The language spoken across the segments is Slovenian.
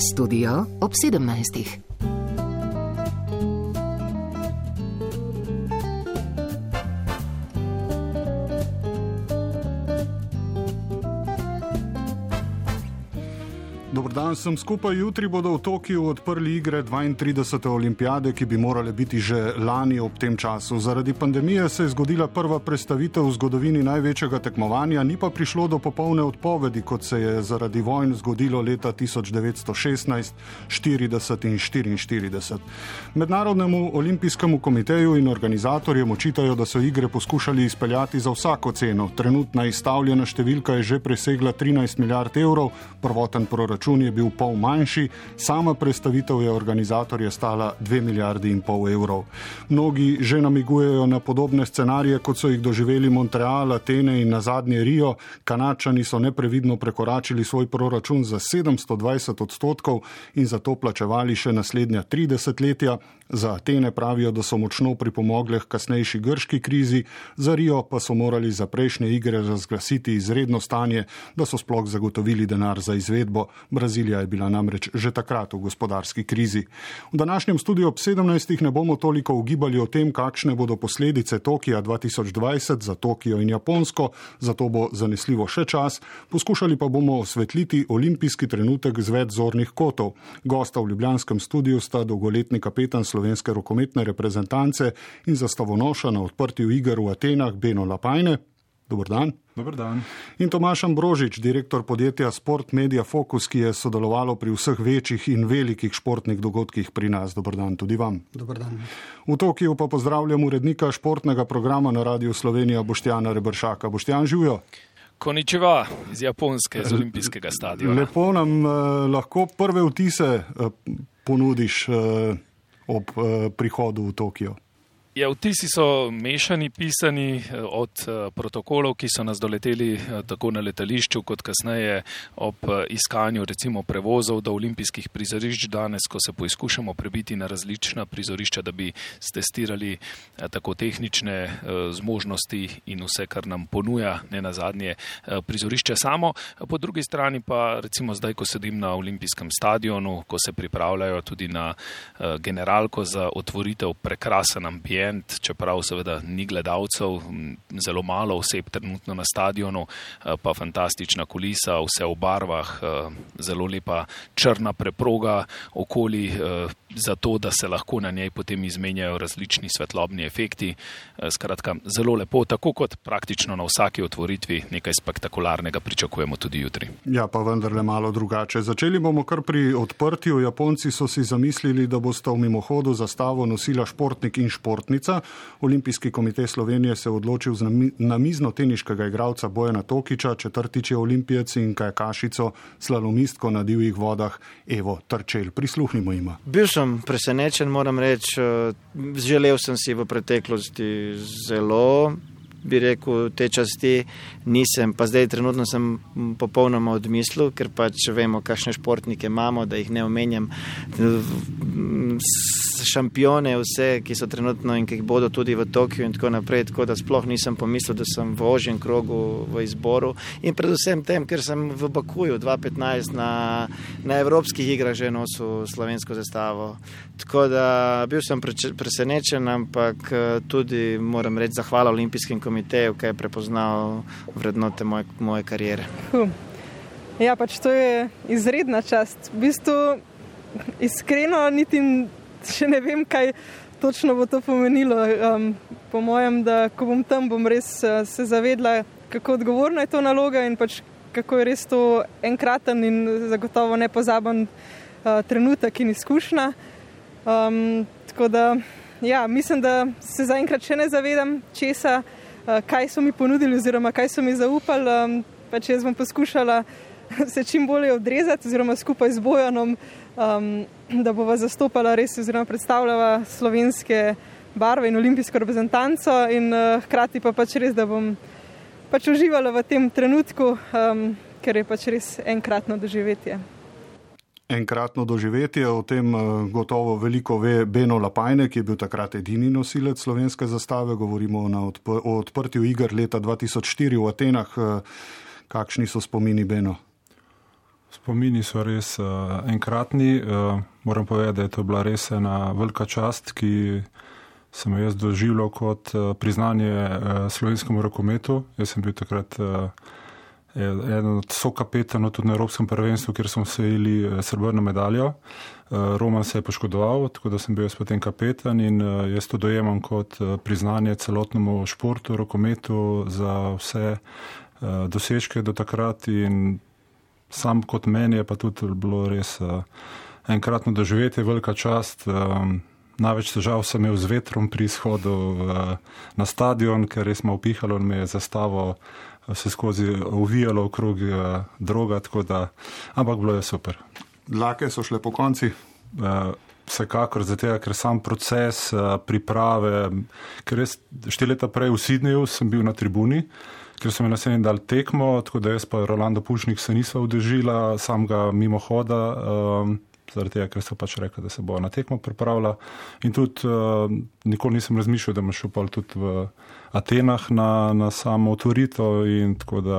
Studio ob 17. Dobar dan, sem skupaj. Jutri bodo v Tokiu odprli igre 32. olimpijade, ki bi morale biti že lani ob tem času. Zaradi pandemije se je zgodila prva prestavitev v zgodovini največjega tekmovanja, ni pa prišlo do popolne odpovedi, kot se je zaradi vojn zgodilo leta 1916, 40 in 44. Mednarodnemu olimpijskemu komiteju in organizatorjem očitajo, da so igre poskušali izpeljati za vsako ceno. Trenutna izstavljena številka je že presegla 13 milijard evrov, prvoten proračun je bil pol manjši, sama predstavitev je organizatorje stala 2,5 milijarde evrov. Mnogi že namigujejo na podobne scenarije, kot so jih doživeli Montreal, Atene in nazadnje Rio. Kanadčani so neprevidno prekoračili svoj proračun za 720% in zato plačevali še naslednja 3 desetletja. Za Atene pravijo, da so močno pripomogle k kasnejši grški krizi, za Rio pa so morali za prejšnje igre razglasiti izredno stanje, da so sploh zagotovili denar za izvedbo. Brazilija je bila namreč že takrat v gospodarski krizi. V današnjem studiu ob 17. ne bomo toliko ugibali o tem, kakšne bodo posledice Tokija 2020 za Tokio in Japonsko, zato bo zanesljivo še čas. Poskušali pa bomo osvetliti olimpijski trenutek z več zornih kotov. Gosta v ljubljanskem studiu sta dolgoletni kapetan slovenske rokometne reprezentance in zastavonoša na odprtju iger v Atenah Beno Lapajne. Dobar dan. Dobar dan. In Tomaž Ambrožič, direktor podjetja Sport Media Focus, ki je sodelovalo pri vseh večjih in velikih športnih dogodkih pri nas. Dobar dan tudi vam. Dobar dan. V Tokiju pa pozdravljam urednika športnega programa na Radiu Slovenija Boštjana Reberšaka. Boštjan, živijo. Konnichiwa iz Japonske, z olimpijskega stadiona. Lepo nam lahko prve vtise ponudiš ob prihodu v Tokio. Ja, vtisi so mešani, pisani od protokolov, ki so nas doleteli tako na letališču, kot kasneje ob iskanju recimo prevozov do olimpijskih prizorišč danes, ko se poizkušamo prebiti na različna prizorišča, da bi stestirali tako tehnične zmožnosti in vse, kar nam ponuja, ne nazadnje prizorišče samo. Po drugi strani pa recimo zdaj, ko sedim na olimpijskem stadionu, ko se pripravljajo tudi na generalko za otvoritev, prekrasen ambient, čeprav seveda ni gledalcev, zelo malo oseb trenutno na stadionu, pa fantastična kulisa, vse v barvah, zelo lepa črna preproga okoli, zato da se lahko na njej potem izmenjajo različni svetlobni efekti. Skratka, zelo lepo, tako kot praktično na vsaki otvoritvi nekaj spektakularnega pričakujemo tudi jutri. Ja, pa vendarle malo drugače. Začeli bomo kar pri odprtju. Japonci so si zamislili, da bosta v mimohodu zastavo nosila športnik in športnica. Olimpijski komitej Slovenije se je odločil za namiznoteniškega igralca Bojana Tokiča, četrtič je olimpijec, in kajakašico, slalomistko na divjih vodah Evo Terčelj. Prisluhnimo jima. Bil sem presenečen, moram reči. Želel sem si v preteklosti zelo, bi rekel, te časti, nisem, pa zdaj trenutno sem popolnoma odmislil, ker pač vemo, kakšne športnike imamo, da jih ne omenjam, šampione vse, ki so trenutno in ki bodo tudi v Tokiju in tako naprej, tako da sploh nisem pomislil, da sem v ožjem krogu v izboru in predvsem tem, ker sem v Bakuju 2015 na evropskih igrah že nosil slovensko zastavo. Tako da bil sem presenečen, ampak tudi moram reči zahvala olimpijskim komiteju, ki je prepoznal vrednote moje kariere. Ja, pač to je izredna čast. V bistvu iskreno niti še ne vem, kaj točno bo to pomenilo. Po mojem, da ko bom tam, bom res se zavedla, kako odgovorna je to naloga in pač kako je res to enkraten in zagotovo nepozaben trenutek in izkušnja. Tako da, ja, mislim, da se zaenkrat še ne zavedam česa, kaj so mi ponudili oziroma kaj so mi zaupali. Pač jaz bom poskušala se čim bolje odrezati oziroma skupaj z Bojanom, da bova zastopala res oziroma predstavljala slovenske barve in olimpijsko reprezentanco in hkrati pa pač res, da bom pač uživala v tem trenutku, ker je pač res enkratno doživetje. Enkratno doživetje, o tem gotovo veliko ve Beno Lapajne, ki je bil takrat edini nosilec slovenske zastave. Govorimo o odprtju iger leta 2004 v Atenah. Kakšni so spomini, Beno? Spomini so res enkratni. Moram povedati, da je to bila res ena velika čast, ki sem jo jaz doživljal kot priznanje slovenskemu rokometu. Jaz sem bil takrat eden od sokapetanov tudi na Evropskem prvenstvu, kjer smo osvojili srebrno medaljo. Roman se je poškodoval, tako da sem bil jaz potem kapetan in jaz to dojemam kot priznanje celotnemu športu, rokometu za vse dosežke do takrat in sam kot meni je pa tudi bilo res enkratno doživetje, velika čast. Največ težav sem imel z vetrom pri izhodu na stadion, ker res me upihalo in me je zastavo se skozi uvijalo okrog droga, tako da, ampak bilo je super. Dlake so šle po konci? Vsekakor, zato, ker sam proces priprave, ker res 4 leta prej v Sydneyju sem bil na tribuni, ker so mi naslednji dal tekmo, tako da jaz pa Rolando Pušnik se nisva udeležila, sam ga mimo hoda, zaradi tega, ker so pač rekli, da se bo na tekmo pripravila. In tudi nikoli nisem razmišljal, da bom šel pa tudi v Atenah na samo otvoritev in tako da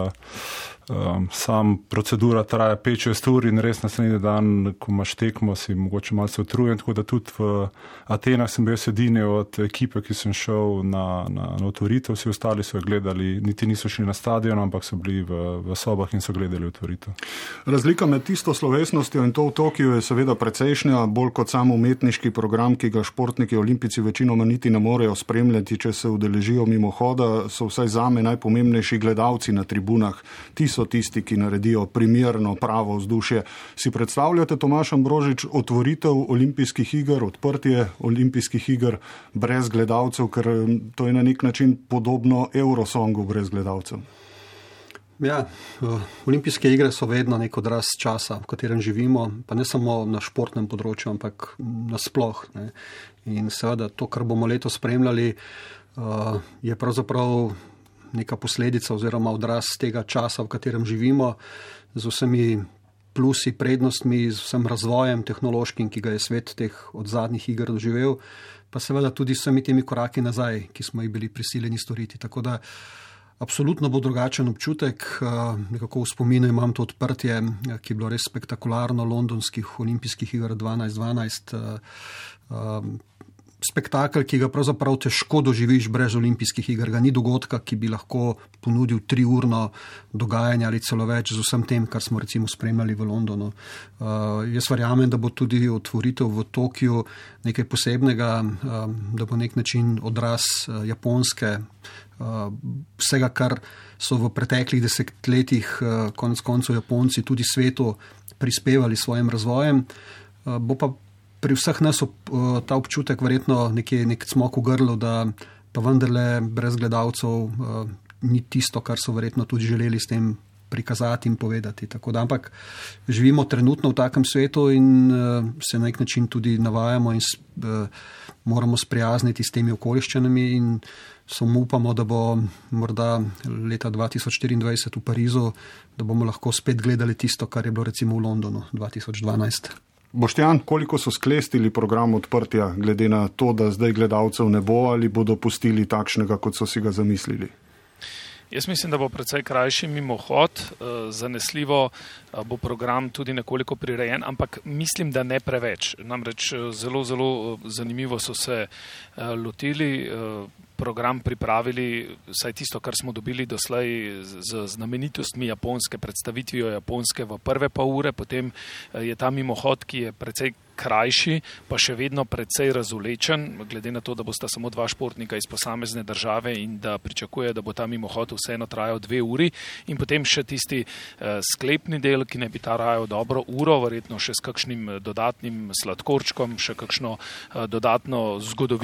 sam procedura traja 5-6 ur in res naslednji dan, ko imaš tekmo, si mogoče malce utrujen, tako da tudi v Atenah sem bil edini od ekipe, ki sem šel na otvoritev, vsi ostali so gledali, niti niso šli na stadion, ampak so bili v sobah in so gledali otvoritev. Razlika med tisto slovesnostjo in to v Tokiu je seveda precejšnja, bolj kot sam umetniški program, ki ga športniki olimpijci večinoma niti ne morejo spremljati, če se udeležijo mimo hoda, so vsaj zame najpomembnejši gledalci na tribunah. Ti so tisti, ki naredijo primerno, pravo vzdušje. Si predstavljate, Tomaž Ambrožič, otvoritev olimpijskih iger, odprtje olimpijskih iger brez gledalcev, ker to je na nek način podobno Eurosongu brez gledalcev? Ja, olimpijske igre so vedno nek odraz časa, v katerem živimo, pa ne samo na športnem področju, ampak nasploh. In seveda to, kar bomo letos spremljali, je pravzaprav neka posledica oziroma odraz tega časa, v katerem živimo, z vsemi plusi, prednostmi, z vsem razvojem tehnološkim, ki ga je svet teh od zadnjih iger doživel, pa seveda tudi s vsemi temi koraki nazaj, ki smo jih bili prisiljeni storiti. Tako da absolutno bo drugačen občutek. Nekako v spominu imam to odprtje, ki je bilo res spektakularno, londonskih olimpijskih iger 2012. Spektakel, ki ga pravzaprav težko doživiš brez olimpijskih iger. Ga ni dogodka, ki bi lahko ponudil 3-urno dogajanje ali celo več z vsem tem, kar smo recimo spremljali v Londonu. Jaz verjamem, da bo tudi otvoritev v Tokiu nekaj posebnega, da bo nek način odraz Japonske, vsega, kar so v preteklih desetletjih konec koncev Japonci tudi svetu prispevali svojim razvojem. Bo pa pri vseh nas ta občutek verjetno nek cmok v grlu, da pa vendarle brez gledalcev ni tisto, kar so verjetno tudi želeli s tem prikazati in povedati. Tako da, ampak živimo trenutno v takem svetu in se na nek način tudi navajamo in moramo sprijazniti s temi okoliščinami in samo upamo, da bo morda leta 2024 v Parizu, da bomo lahko spet gledali tisto, kar je bilo recimo v Londonu 2012. Boštjan, koliko so sklestili program odprtja, glede na to, da zdaj gledalcev ne bo, ali bodo pustili takšnega, kot so si ga zamislili? Jaz mislim, da bo precej krajši mimohod, zanesljivo bo program tudi nekoliko prirejen, ampak mislim, da ne preveč. Namreč zelo, zelo zanimivo so se lotili, program pripravili, vsaj tisto, kar smo dobili doslej z znamenitostmi Japonske, predstavitvijo Japonske v prve pol ure, potem je ta mimohod, ki je precej krajši, pa še vedno precej razvlečen, glede na to, da bosta samo 2 športnika iz posamezne države in da pričakuje, da bo ta mimohod vseeno trajal 2 uri in potem še tisti sklepni del, ki ne bi trajal dobro uro, verjetno še s kakšnim dodatnim sladkorčkom, še kakšno dodatno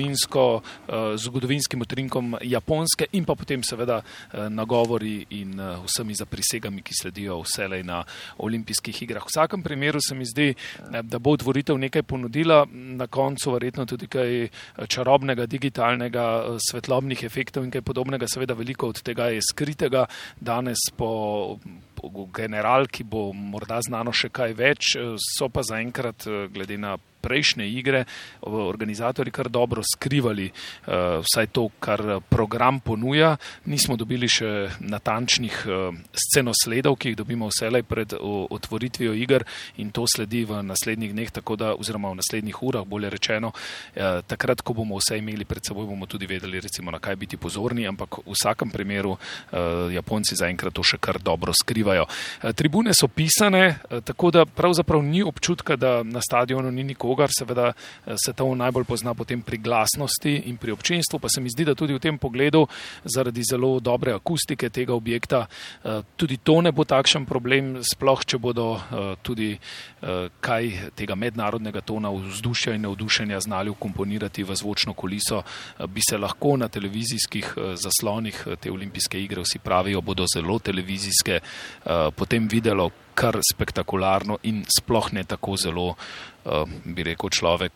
zgodovinskim utrinkom Japonske in pa potem seveda nagovori in vsemi zaprisegami, ki sledijo vselej na olimpijskih igrah. V vsakem primeru se mi zdi, da bo otvoritev nekaj ponudila, na koncu verjetno tudi kaj čarobnega, digitalnega, svetlobnih efektov in kaj podobnega. Seveda veliko od tega je skritega. Danes po general, ki bo morda znano še kaj več, so pa zaenkrat glede na prejšnje igre organizatorji kar dobro skrivali vsaj to, kar program ponuja. Nismo dobili še natančnih scenosledov, ki jih dobimo vselej pred otvoritvijo iger in to sledi v naslednjih dneh, tako da, oziroma v naslednjih urah, bolje rečeno. Takrat, ko bomo vse imeli pred seboj, bomo tudi vedeli, recimo, na kaj biti pozorni, ampak v vsakem primeru Japonci zaenkrat to še kar dobro skrivajo. Tribune so pisane, tako da pravzaprav ni občutka, da na stadionu ni nikogar. Seveda se to najbolj pozna potem pri glasnosti in pri občinstvu, pa se mi zdi, da tudi v tem pogledu zaradi zelo dobre akustike tega objekta tudi to ne bo takšen problem, sploh če bodo tudi kaj tega mednarodnega tona vzdušja in navdušenja znali vkomponirati v zvočno kuliso, bi se lahko na televizijskih zaslonih te olimpijske igre, vsi pravijo, bodo zelo televizijske, potem videlo kar spektakularno in sploh ne tako zelo, bi rekel človek,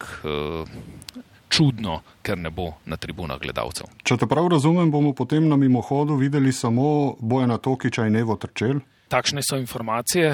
čudno, ker ne bo na tribunah gledalcev. Če te prav razumem, bomo potem na mimohodu videli samo Bojana Tokića in Evo Terčelj? Takšne so informacije,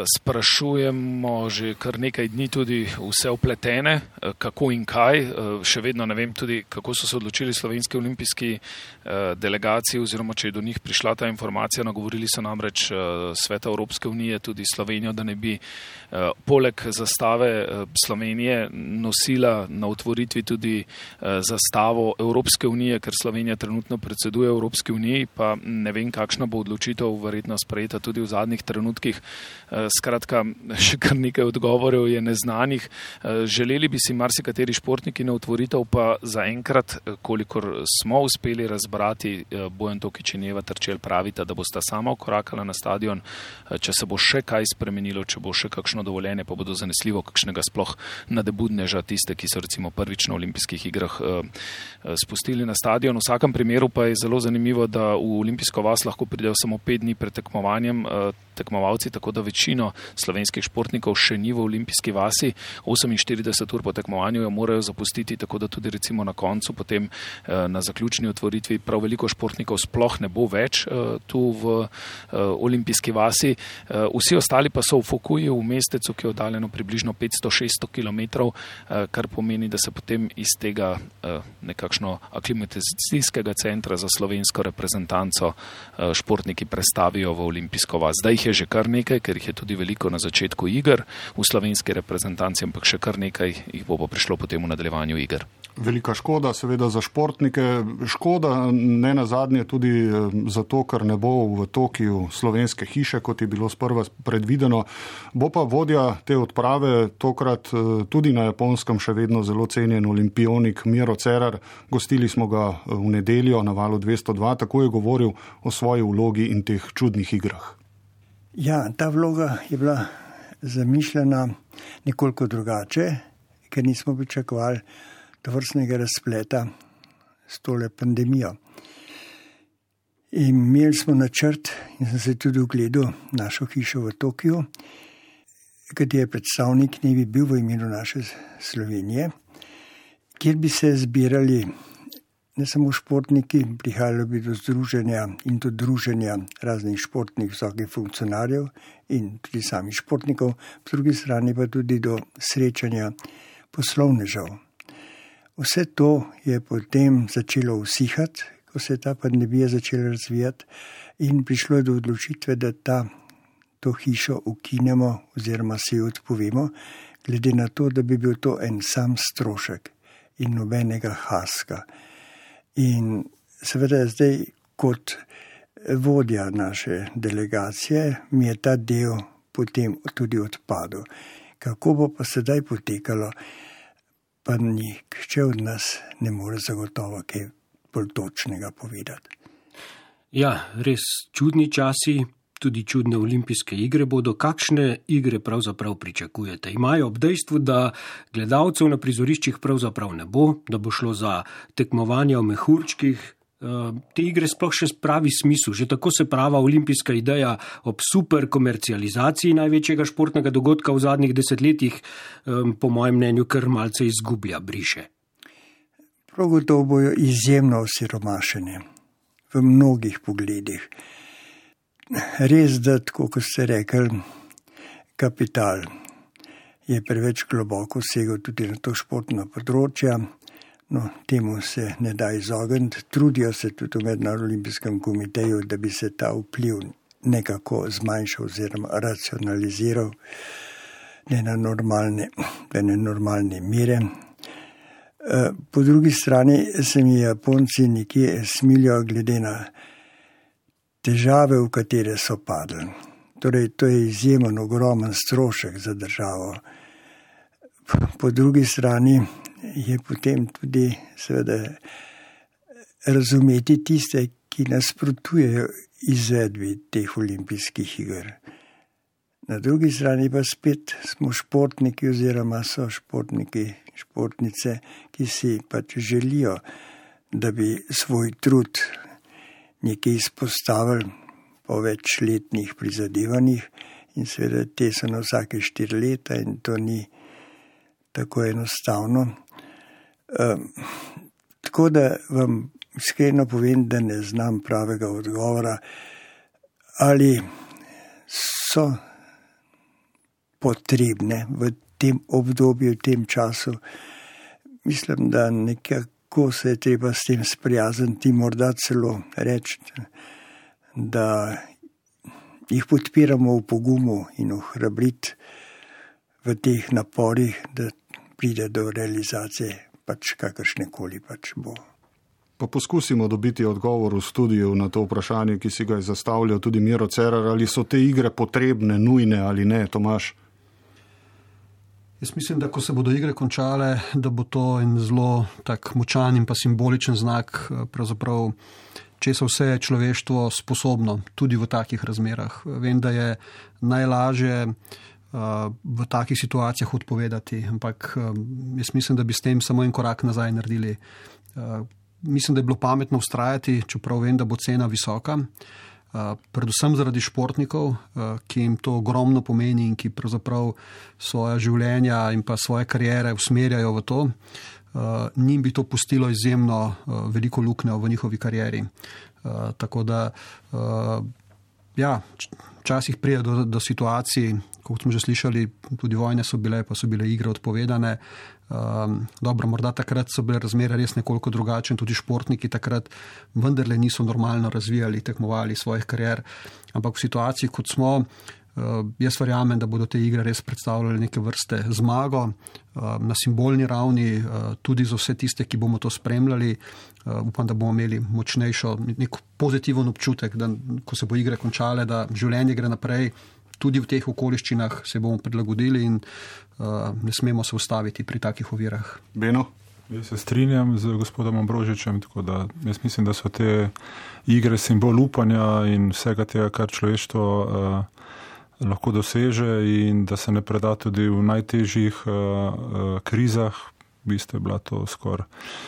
sprašujemo že kar nekaj dni tudi vse vpletene, kako in kaj, še vedno ne vem tudi, kako so se odločili slovenski olimpijski delegaciji oziroma če je do njih prišla ta informacija, nagovorili so namreč Sveta Evropske unije, tudi Slovenijo, da ne bi poleg zastave Slovenije nosila na otvoritvi tudi zastavo Evropske unije, ker Slovenija trenutno predseduje Evropski uniji, pa ne vem, kakšna bo odločitev verjetno sprejeta tudi v zadnjih trenutkih. Skratka, še kar nekaj odgovorov je neznanih. Želeli bi si marsikateri športniki na otvoritev, pa zaenkrat, kolikor smo uspeli razbrati, Bojan Tokić in Eva Terčelj pravita, da bosta sama vkorakala na stadion. Če se bo še kaj spremenilo, če bo še kakšno dovoljenje, pa bodo zanesljivo kakšnega sploh nadebudneža, tiste, ki so recimo prvič na olimpijskih igrah spustili na stadion. V vsakem primeru pa je zelo zanimivo, da v olimpijsko vas lahko pridejo samo 5 dni pred tekmovanjem tekmovalci, tako da večino slovenskih športnikov še ni v olimpijski vasi. 48 ur po tekmovanju jo morajo zapustiti, tako da tudi recimo na koncu, potem na zaključni otvoritvi prav veliko športnikov sploh ne bo več tu v olimpijski vasi. Vsi ostali pa so v Fukuji, v mestecu, ki je oddaljeno približno 500-600 km, kar pomeni, da se potem iz tega nekakšno aklimatizacijskega centra za slovensko reprezentanco športniki prestavijo v olimpijsko vas. Zdaj jih je že kar nekaj, ker jih je tudi veliko na začetku iger v slovenski reprezentanci, ampak še kar nekaj jih bo prišlo potem v nadaljevanju iger. Velika škoda seveda za športnike, škoda ne nazadnje tudi zato, ker ne bo v Tokiju slovenske hiše, kot je bilo sprva predvideno. Bo pa vodja te odprave tokrat tudi na Japonskem še vedno zelo cenjen olimpionik Miro Cerar. Gostili smo ga v nedeljo na Valu 202, tako je govoril o svoji vlogi in teh čudnih igrah. Ja, ta vloga je bila zamišljena nekoliko drugače, ker nismo pričakovali tovrstnega razpleta s tole pandemijo. In imeli smo načrt in sem se tudi ogledal našo hišo v Tokiju, kateri predstavnik ne bi bil v imenu naše Slovenije, kjer bi se zbirali ne samo športniki, prihajalo bi do združenja in do druženja raznih športnih visokih funkcionarjev in tudi samih športnikov, po drugi strani pa tudi do srečanja poslovnežev. Vse to je potem začelo usihati, ko se je ta pandemija začela razvijati in prišlo je do odločitve, da to hišo ukinemo oziroma se jo odpovemo, glede na to, da bi bil to en sam strošek in nobenega haska. In seveda zdaj kot vodja naše delegacije mi je ta del potem tudi odpadel. Kako bo pa sedaj potekalo, pa nihče od nas ne more zagotovo kaj bolj točnega povedati. Ja, res čudni časi, tudi čudne olimpijske igre bodo. Kakšne igre pravzaprav pričakujete? Imajo ob dejstvu, da gledalcev na prizoriščih pravzaprav ne bo, da bo šlo za tekmovanja v mehurčkih. Te igre sploh še pravi smisel. Že tako se prava olimpijska ideja ob super komercializaciji največjega športnega dogodka v zadnjih desetletjih, po mojem mnenju, kar malce izgublja, briše. Prav gotovo bojo izjemno osiromašene v mnogih pogledih. res, da tako, kot ste rekli, kapital je preveč globoko segel tudi na to športno področje. No, temu se ne da izogniti. Trudijo se tudi v Mednarodnem olimpijskem komiteju, da bi se ta vpliv nekako zmanjšal oziroma racionaliziral na normalne mere. Po drugi strani se mi Japonci nekje smilijo glede na težave, v katere so padli. Torej, to je izjemen, ogromen strošek za državo. Po drugi strani je potem tudi seveda razumeti tiste, ki nasprotujejo izvedbi teh olimpijskih iger. Na drugi strani pa spet smo športniki oziroma so športniki, športnice, ki si pač želijo, da bi svoj trud nekaj izpostavili po večletnih prizadevanjih in seveda te so na vsake 4 leta in to ni tako enostavno. Tako da vam iskreno povem, da ne znam pravega odgovora, ali so potrebne v tem obdobju, v tem času. Mislim, da nekako se je treba s tem sprijazniti, morda celo reči, da jih podpiramo v pogumu in ohrabriti v teh naporih, da pride do realizacije pač kakršnekoli pač bo. Pa poskusimo dobiti odgovor v studiu na to vprašanje, ki si ga je zastavljal tudi Miro Cerar, ali so te igre potrebne, nujne ali ne, Tomaž? Jaz mislim, da ko se bodo igre končale, da bo to en zelo tak močan in pa simboličen znak, pravzaprav česa vse je človeštvo sposobno, tudi v takih razmerah. Vem, da je najlažje v takih situacijah odpovedati, ampak jaz mislim, da bi s tem samo en korak nazaj naredili. Mislim, da je bilo pametno vztrajati, čeprav vem, da bo cena visoka, predvsem zaradi športnikov, ki jim to ogromno pomeni in ki pravzaprav svoja življenja in pa svoje kariere usmerjajo v to. Njim bi to pustilo izjemno veliko luknjo v njihovi karieri. Tako da, ja, včasih pride do situacij, kot smo že slišali, tudi vojne so bile, pa so bile igre odpovedane. Dobro, morda takrat so bile razmere res nekoliko drugačne, tudi športniki takrat vendarle niso normalno razvijali, tekmovali svojih karier, ampak v situaciji, kot smo, jaz verjamem, da bodo te igre res predstavljali neke vrste zmago na simbolni ravni, tudi za vse tiste, ki bomo to spremljali. Upam, da bomo imeli močnejšo, nek pozitiven občutek, da ko se bo igre končale, da življenje gre naprej, tudi v teh okoliščinah se bomo prilagodili in ne smemo se ustaviti pri takih ovirah. Beno? Jaz se strinjam z gospodom Ambrožičem, tako da jaz mislim, da so te igre simbol upanja in vsega tega, kar človeštvo lahko doseže in da se ne preda tudi v najtežjih krizah. V bistvu je bila to skoraj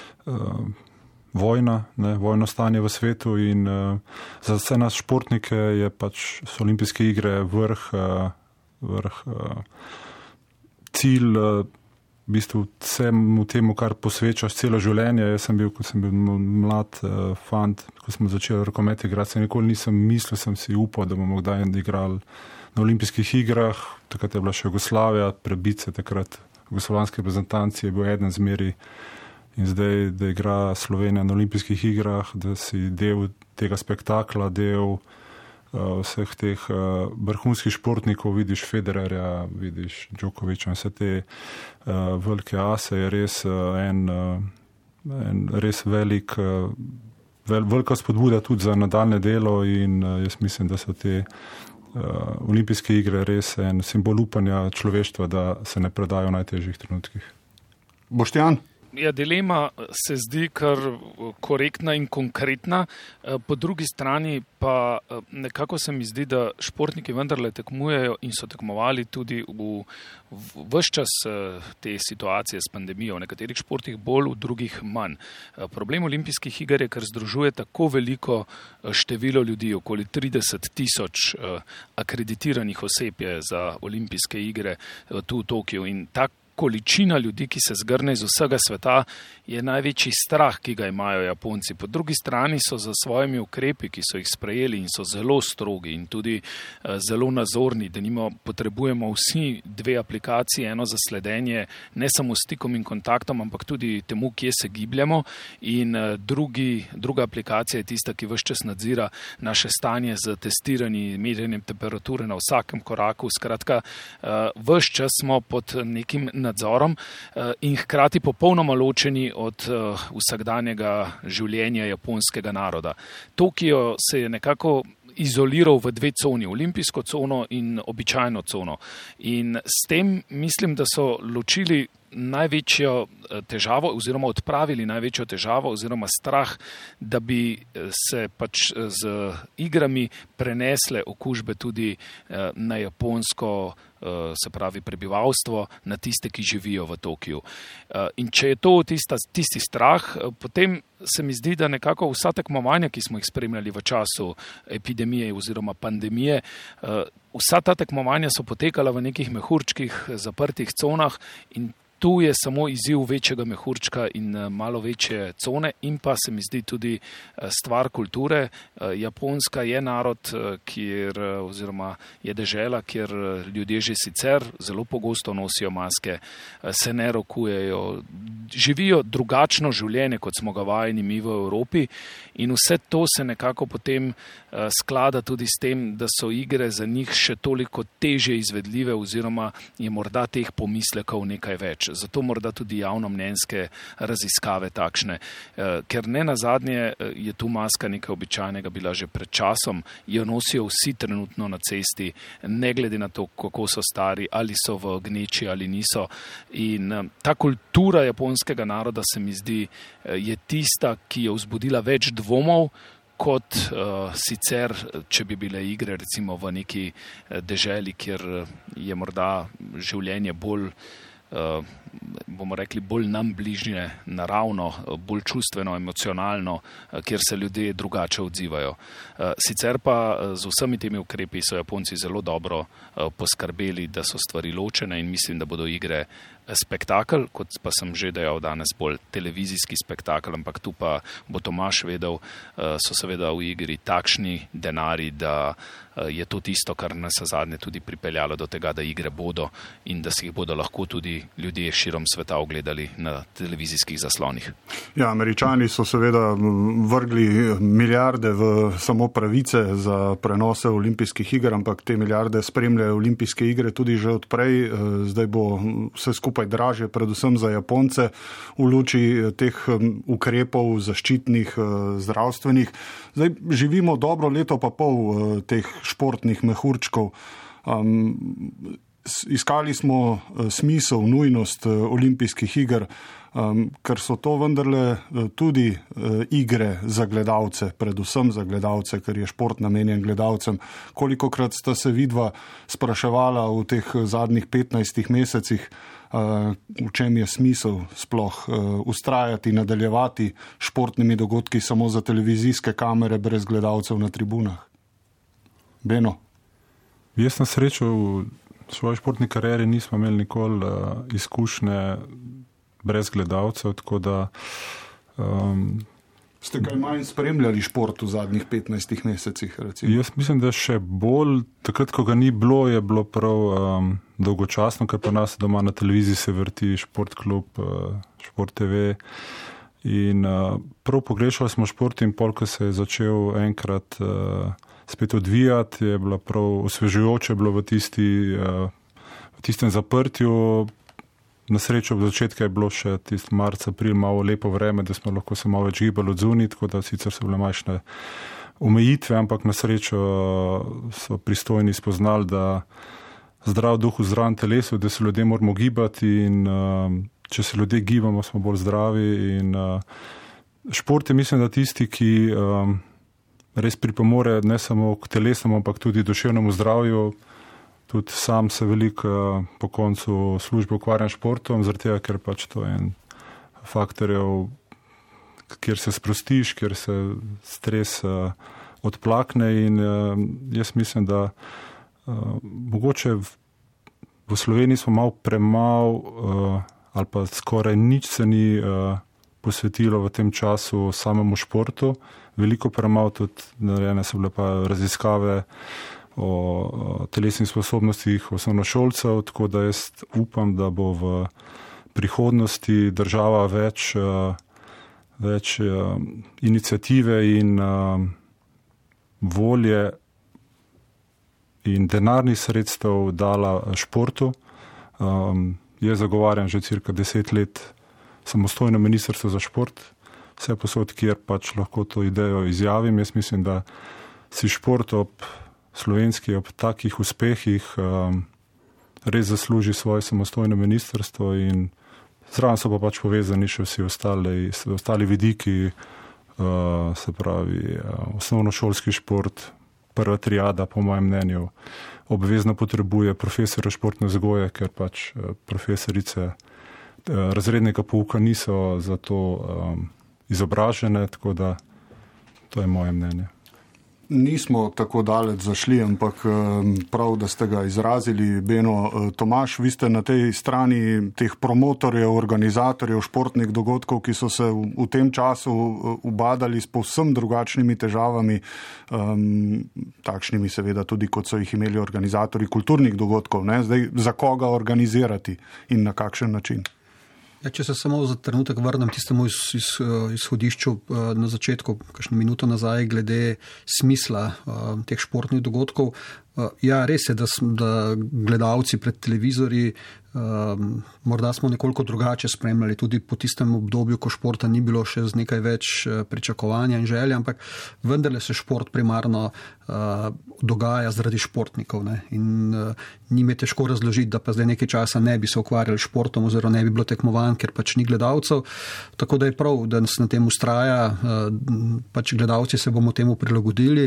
vojna, vojno stanje v svetu in za vse nas športnike je pač so olimpijske igre vrh cilj, v bistvu vsemu temu, kar posvečaš celo življenje. Jaz sem bil, ko sem bil mlad fant, ko smo začeli rokomet igrati, nikoli nisem mislil, sem si upal, da bomo kdaj igrali na olimpijskih igrah. Takrat je bila še Jugoslavija, prebice takrat jugoslovanske reprezentanci je bil eden zmeri. In zdaj, da igra Slovenija na olimpijskih igrah, da si del tega spektakla, del vseh teh vrhunskih športnikov, vidiš Federerja, vidiš Djokoviča in vse te velike ase, je res en res velika spodbuda tudi za nadaljne delo in jaz mislim, da so te olimpijske igre res en simbol upanja človeštva, da se ne predajo v najtežjih trenutkih. Boštjan? Ja, dilema se zdi kar korektna in konkretna, po drugi strani pa nekako se mi zdi, da športniki vendarle tekmujejo in so tekmovali tudi v ves čas te situacije s pandemijo, v nekaterih športih bolj, v drugih manj. Problem olimpijskih iger je, ker združuje tako veliko število ljudi, okoli 30,000 akreditiranih oseb je za olimpijske igre tu v Tokiu in količina ljudi, ki se zgrne iz vsega sveta, je največji strah, ki ga imajo Japonci. Po drugi strani so za svojimi ukrepi, ki so jih sprejeli in so zelo strogi in tudi zelo nazorni, da potrebujemo vsi 2 aplikaciji, eno za sledenje ne samo stikom in kontaktom, ampak tudi temu, kje se gibljamo, in druga aplikacija je tista, ki ves čas nadzira naše stanje z testiranjem, merjenjem temperature na vsakem koraku. Skratka, ves čas smo pod nekim nadzorom in hkrati popolnoma ločeni od vsakdanjega življenja japonskega naroda. Tokio se je nekako izoliral v 2 coni, olimpijsko cono in običajno cono. In s tem mislim, da so ločili največjo težavo oziroma odpravili največjo težavo oziroma strah, da bi se pač z igrami prenesle okužbe tudi na japonsko, se pravi prebivalstvo, na tiste, ki živijo v Tokiju. In če je to tisti strah, potem se mi zdi, da nekako vsa tekmovanja, ki smo jih spremljali v času epidemije oziroma pandemije, vsa ta tekmovanja so potekala v nekih mehurčkih, zaprtih conah in tu je samo izziv večjega mehurčka in malo večje cone in pa se mi zdi tudi stvar kulture. Japonska je narod, oziroma je dežela, kjer ljudje že sicer zelo pogosto nosijo maske, se ne rokujejo, živijo drugačno življenje, kot smo ga vajeni mi v Evropi, in vse to se nekako potem sklada tudi s tem, da so igre za njih še toliko težje izvedljive oziroma je morda teh pomislekov nekaj več. Zato morda tudi javnomnenjske raziskave takšne, ker ne nazadnje je tu maska nekaj običajnega bila že pred časom, jo nosijo vsi trenutno na cesti, ne glede na to, kako so stari, ali so v gneči ali niso. In ta kultura japonskega naroda se mi zdi je tista, ki je vzbudila več dvomov, kot sicer, če bi bile igre recimo v neki deželi, kjer je morda življenje bolj, bomo rekli, bolj nam bližnje, naravno, bolj čustveno, emocionalno, kjer se ljudje drugače odzivajo. Sicer pa z vsemi temi ukrepi so Japonci zelo dobro poskrbeli, da so stvari ločene in mislim, da bodo igre spektakel, kot pa sem že dejal danes, bolj televizijski spektakel, ampak tu pa bo Tomaž vedel, so seveda v igri takšni denari, da je to tisto, kar nas zadnje tudi pripeljalo do tega, da igre bodo in da si jih bodo lahko tudi ljudje širom sveta ogledali na televizijskih zaslonih. Ja, Američani so seveda vrgli milijarde v samo pravice za prenose olimpijskih iger, ampak te milijarde spremljajo olimpijske igre tudi že odprej. Zdaj bo vse skupaj dražje, predvsem za Japonce, v luči teh ukrepov zaščitnih, zdravstvenih. Zdaj živimo dobro leto pa pol teh športnih mehurčkov. Iskali smo smisel, nujnost olimpijskih iger, ker so to vendarle tudi igre za gledalce, predvsem za gledalce, ker je šport namenjen gledalcem. Kolikokrat sta se vidva spraševala v teh zadnjih 15 mesecih, v čem je smisel sploh ustrajati, nadaljevati športnimi dogodki samo za televizijske kamere brez gledalcev na tribunah? Beno? Jaz na srečo v svoji športni karieri nismo imeli nikoli izkušnje brez gledalcev, tako da... Ste kaj manj spremljali šport v zadnjih 15 mesecih, recimo? Jaz mislim, da še bolj, takrat, ko ga ni bilo, je bilo prav dolgočasno, ker pa nas doma na televiziji se vrti Šport klub, Šport TV in prav pogrešali smo šport in pol, ko se je začel enkrat spet odvijati, je bilo prav osvežujoče bilo v tistem zaprtju. Na srečo v začetku je bilo še tisti marc, april malo lepo vreme, da smo lahko se malo več gibali od zunaj, tako da sicer so bile majhne omejitve, ampak na srečo so pristojni spoznali, da zdrav duh v zdravem telesu, da se ljudje moramo gibati in če se ljudje gibamo, smo bolj zdravi in šport je, mislim, da tisti, ki res pripomore ne samo k telesnemu, ampak tudi duševnemu zdravju. Tudi sam se veliko po koncu službe ukvarjam športom, zaradi tega, ker pač to je en faktorjev, kjer se sprostiš, kjer se stres odplakne in jaz mislim, da mogoče V Sloveniji smo malo premalo ali pa skoraj nič se ni posvetilo v tem času samemu športu. Veliko premalo tudi narejene so bile pa raziskave o telesnih sposobnostih osnovnošolcev, tako da jaz upam, da bo v prihodnosti država več iniciative in volje in denarnih sredstev dala športu. Jaz zagovarjam že cirka 10 let samostojno ministrstvo za šport, vse posod, kjer pač lahko to idejo izjavim. Jaz mislim, da si šport ob takih uspehih res zasluži svoje samostojno ministrstvo in zraven so pa pač povezani še vsi ostali vidiki, se pravi osnovnošolski šport, prva triada, po mojem mnenju, obvezno potrebuje profesora športne vzgoje, ker pač profesorice razrednega pouka niso za to izobražene, tako da to je moje mnenje. Nismo tako daleč zašli, ampak prav, da ste ga izrazili. Beno, Tomaž, vi ste na tej strani teh promotorjev, organizatorjev športnih dogodkov, ki so se v tem času ubadali s povsem drugačnimi težavami, takšnimi seveda tudi, kot so jih imeli organizatorji kulturnih dogodkov. Ne? Zdaj, za koga organizirati in na kakšen način? Ja, če se samo za trenutek vrnem tistemu izhodišču na začetku, kakšno minuto nazaj, glede smisla teh športnih dogodkov. Ja, res je, da gledalci pred televizorji morda smo nekoliko drugače spremljali, tudi po tistem obdobju, ko športa ni bilo še z nekaj več pričakovanja in želja, ampak vendarle se šport primarno dogaja zaradi športnikov. Ne? In njim je težko razložiti, da pa zdaj nekaj časa ne bi se ukvarjali športom oziroma ne bi bilo tekmovanj, ker pač ni gledalcev. Tako da je prav, da se na tem ustraja, pač gledalci se bomo temu prilagodili.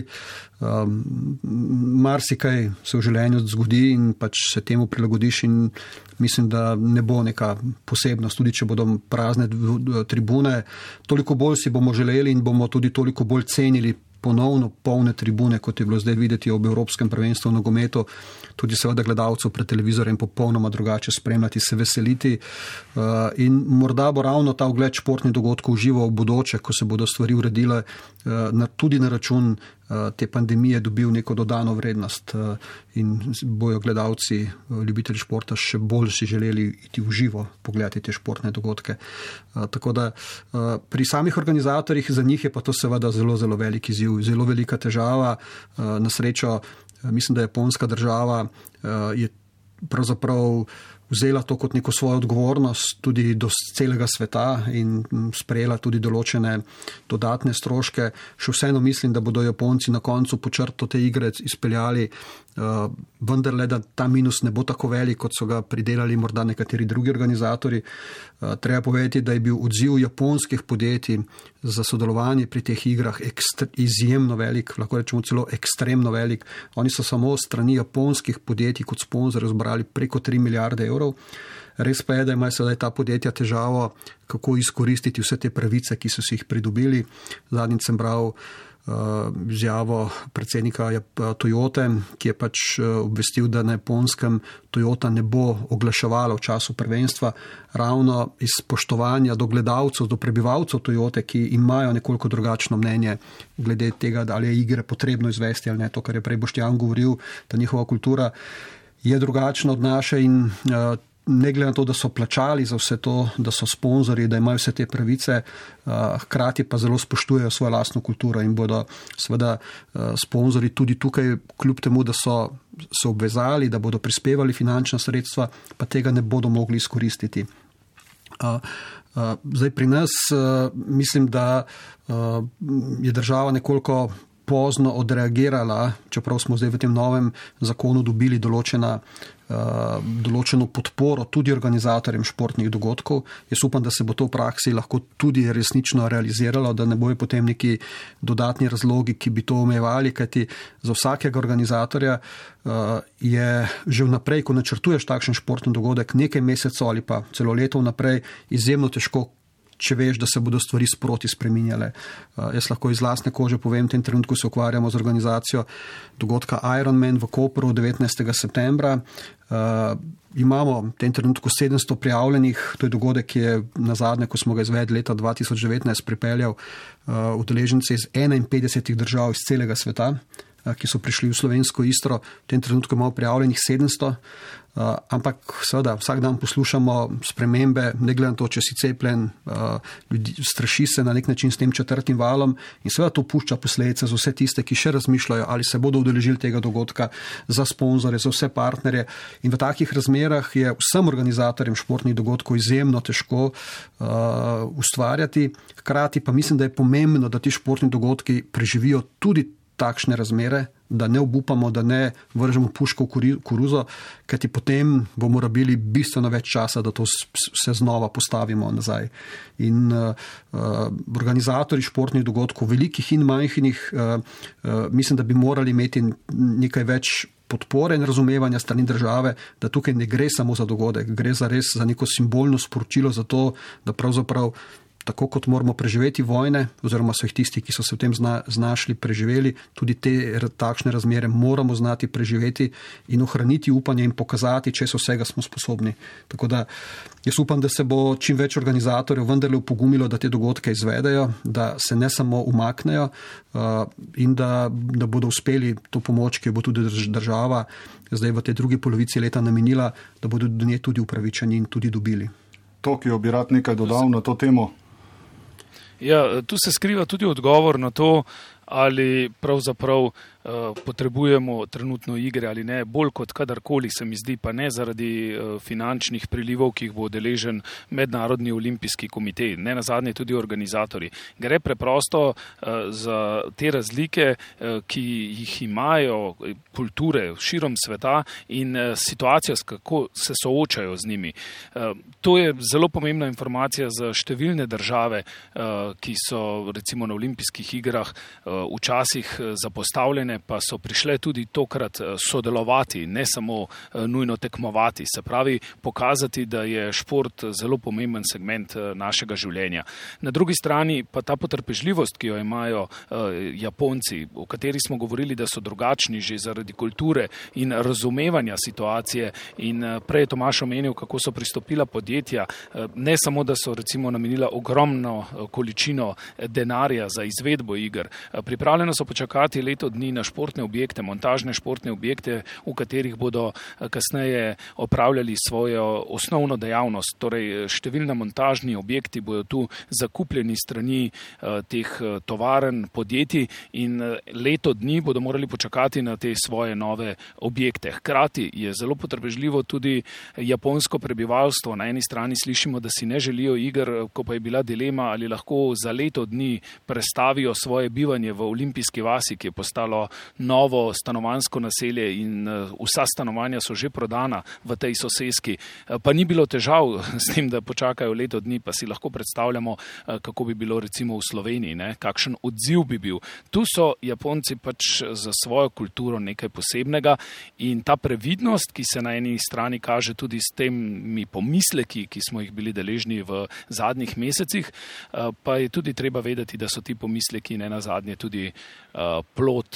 Marsikaj se v življenju zgodi in pač se temu prilagodiš in mislim, da ne bo neka posebnost, tudi če bodo prazne tribune. Toliko bolj si bomo želeli in bomo tudi toliko bolj cenili ponovno polne tribune, kot je bilo zdaj videti ob Evropskem prvenstvu v nogometu, tudi seveda gledalcev pred televizorjem popolnoma drugače spremljati, se veseliti in morda bo ravno ta ogled športnih dogodkov užival v bodoče, ko se bodo stvari uredile, tudi na račun te pandemije dobil neko dodano vrednost in bojo gledalci, ljubitelji športa še bolj si želeli iti v živo pogledati te športne dogodke. Tako da pri samih organizatorjih za njih je pa to seveda zelo, zelo velik izziv, zelo velika težava. Na srečo mislim, da japonska država je pravzaprav vzela to kot neko svojo odgovornost tudi do celega sveta in sprejela tudi določene dodatne stroške. Še vseeno mislim, da bodo Japonci na koncu po črto te igre izpeljali, vendarle, da ta minus ne bo tako velik, kot so ga pridelali morda nekateri drugi organizatori. Treba povedati, da je bil odziv japonskih podjetij za sodelovanje pri teh igrah izjemno velik, lahko rečemo celo ekstremno velik. Oni so samo strani japonskih podjetij kot sponzorji zbrali preko 3 milijarde evrov. Res pa je, da imajo sedaj ta podjetja težavo, kako izkoristiti vse te pravice, ki so si jih pridobili. Zadnjič sem bral izjavo predsednika Toyote, ki je pač obvestil, da na Japonskem Toyota ne bo oglaševala v času prvenstva, ravno iz spoštovanja do gledalcev, do prebivalcev Toyote, ki imajo nekoliko drugačno mnenje glede tega, ali je igre potrebno izvesti ali ne. To, kar je prej Boštjan govoril, ta njihova kultura je drugačna od naše in ne glede na to, da so plačali za vse to, da so sponzorji, da imajo vse te pravice, hkrati pa zelo spoštujejo svojo lastno kulturo in bodo seveda sponzorji tudi tukaj, kljub temu, da so se obvezali, da bodo prispevali finančna sredstva, pa tega ne bodo mogli izkoristiti. Zdaj pri nas mislim, da je država nekoliko pozno odreagirala, čeprav smo zdaj v tem novem zakonu dobili določeno podporo tudi organizatorjem športnih dogodkov. Jaz upam, da se bo to v praksi lahko tudi resnično realiziralo, da ne bojo potem neki dodatni razlogi, ki bi to omejevali, kajti za vsakega organizatorja je že vnaprej, ko načrtuješ takšen športni dogodek, nekaj mesecev ali pa celo leto vnaprej, izjemno težko če veš, da se bodo stvari sproti spreminjale. Jaz lahko iz lastne kože povem, v tem trenutku se ukvarjamo z organizacijo dogodka Ironman v Kopru 19. septembra. Imamo v tem trenutku 700 prijavljenih, to je dogodek, ki je nazadnje, ko smo ga izvedli leta 2019, pripeljal udeležence iz 51 držav iz celega sveta, ki so prišli v slovensko Istro. V tem trenutku imamo prijavljenih 700, ampak seveda vsak dan poslušamo spremembe, ne glede na to, če si cepljen, ljudi straši se na nek način s tem 4. valom in seveda to pušča posledice za vse tiste, ki še razmišljajo, ali se bodo udeležili tega dogodka, za sponzorje, za vse partnerje. In v takih razmerah je vsem organizatorjem športnih dogodkov izjemno težko ustvarjati. Hkrati pa mislim, da je pomembno, da ti športni dogodki preživijo tudi takšne razmere, da ne obupamo, da ne vržemo puško v koruzo, kajti potem bomo rabili bistveno več časa, da to se znova postavimo nazaj. In organizatori športnih dogodkov, velikih in majhnih, mislim, da bi morali imeti nekaj več podpore in razumevanja strani države, da tukaj ne gre samo za dogodek, gre za res za neko simbolno sporočilo za to, da pravzaprav tako kot moramo preživeti vojne, oziroma so jih tisti, ki so se v tem znašli, preživeli, tudi te takšne razmere moramo znati preživeti in ohraniti upanje in pokazati, če so vsega smo sposobni. Tako da jaz upam, da se bo čim več organizatorjev vendarle upogumilo, da te dogodke izvedejo, da se ne samo umaknejo in da bodo uspeli to pomoč, ki jo bo tudi država zdaj v tej drugi polovici leta namenila, da bodo do nje tudi upravičeni in tudi dobili. Tokio bi rad nekaj dodal na to temo. Ja, tu se skriva tudi odgovor na to, ali pravzaprav potrebujemo trenutno igre ali ne, bolj kot kadarkoli se mi zdi, pa ne zaradi finančnih prilivov, ki jih bo deležen Mednarodni olimpijski komitej, ne nazadnje tudi organizatorji. Gre preprosto za te razlike, ki jih imajo kulture širom sveta in situacijo, kako se soočajo z njimi. To je zelo pomembna informacija za številne države, ki so recimo na olimpijskih igrah včasih zapostavljene, pa so prišle tudi tokrat sodelovati, ne samo nujno tekmovati, se pravi pokazati, da je šport zelo pomemben segment našega življenja. Na drugi strani pa ta potrpežljivost, ki jo imajo Japonci, o kateri smo govorili, da so drugačni že zaradi kulture in razumevanja situacije, in prej je Tomaž omenil, kako so pristopila podjetja, ne samo, da so recimo namenila ogromno količino denarja za izvedbo iger, pripravljeno so počakati leto dni na športne objekte, montažne športne objekte, v katerih bodo kasneje opravljali svojo osnovno dejavnost. Torej, številna montažni objekti bodo tu zakupljeni strani teh tovaren, podjetij in leto dni bodo morali počakati na te svoje nove objekte. Hkrati je zelo potrpežljivo tudi japonsko prebivalstvo. Na eni strani slišimo, da si ne želijo iger, ko pa je bila dilema, ali lahko za leto dni prestavijo svoje bivanje v olimpijski vasi, ki je postalo novo stanovanjsko naselje in vsa stanovanja so že prodana v tej soseski. Pa ni bilo težav s tem, da počakajo leto dni, pa si lahko predstavljamo, kako bi bilo recimo v Sloveniji, ne? Kakšen odziv bi bil. Tu so Japonci pač za svojo kulturo nekaj posebnega in ta previdnost, ki se na eni strani kaže tudi s temi pomisleki, ki smo jih bili deležni v zadnjih mesecih, pa je tudi treba vedeti, da so ti pomisleki ne nazadnje tudi plod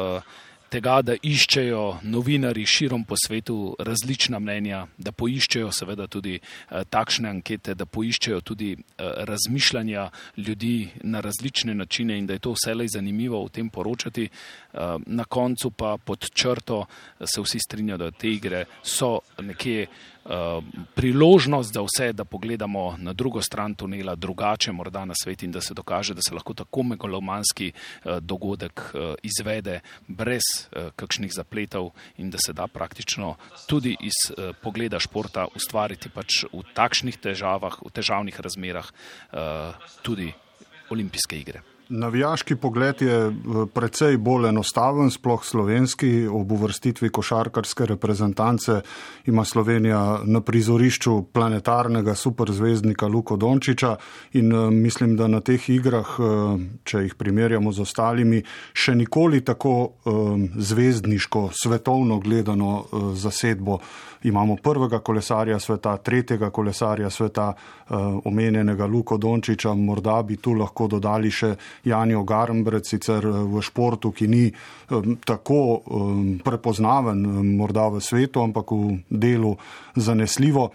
tega, da iščejo novinari širom po svetu različna mnenja, da poiščejo seveda tudi takšne ankete, da poiščejo tudi razmišljanja ljudi na različne načine in da je to vselej zanimivo o tem poročati. Na koncu pa pod črto se vsi strinjajo, da te igre so nekje priložnost za vse, da pogledamo na drugo stran tunela, drugače morda na svet in da se dokaže, da se lahko tako megalomanski dogodek izvede brez kakšnih zapletov in da se da praktično tudi iz pogleda športa ustvariti pač v takšnih težavah, v težavnih razmerah tudi olimpijske igre. Navijaški pogled je precej bolj enostaven, sploh slovenski. Ob uvrstitvi košarkarske reprezentance ima Slovenija na prizorišču planetarnega superzvezdnika Luko Dončiča in mislim, da na teh igrah, če jih primerjamo z ostalimi, še nikoli tako zvezdniško, svetovno gledano zasedbo. Imamo prvega kolesarja sveta, tretjega kolesarja sveta, omenjenega Luko Dončiča, morda bi tu lahko dodali še Janjo Garnbret, sicer v športu, ki ni tako prepoznaven morda v svetu, ampak v delu zanesljivo.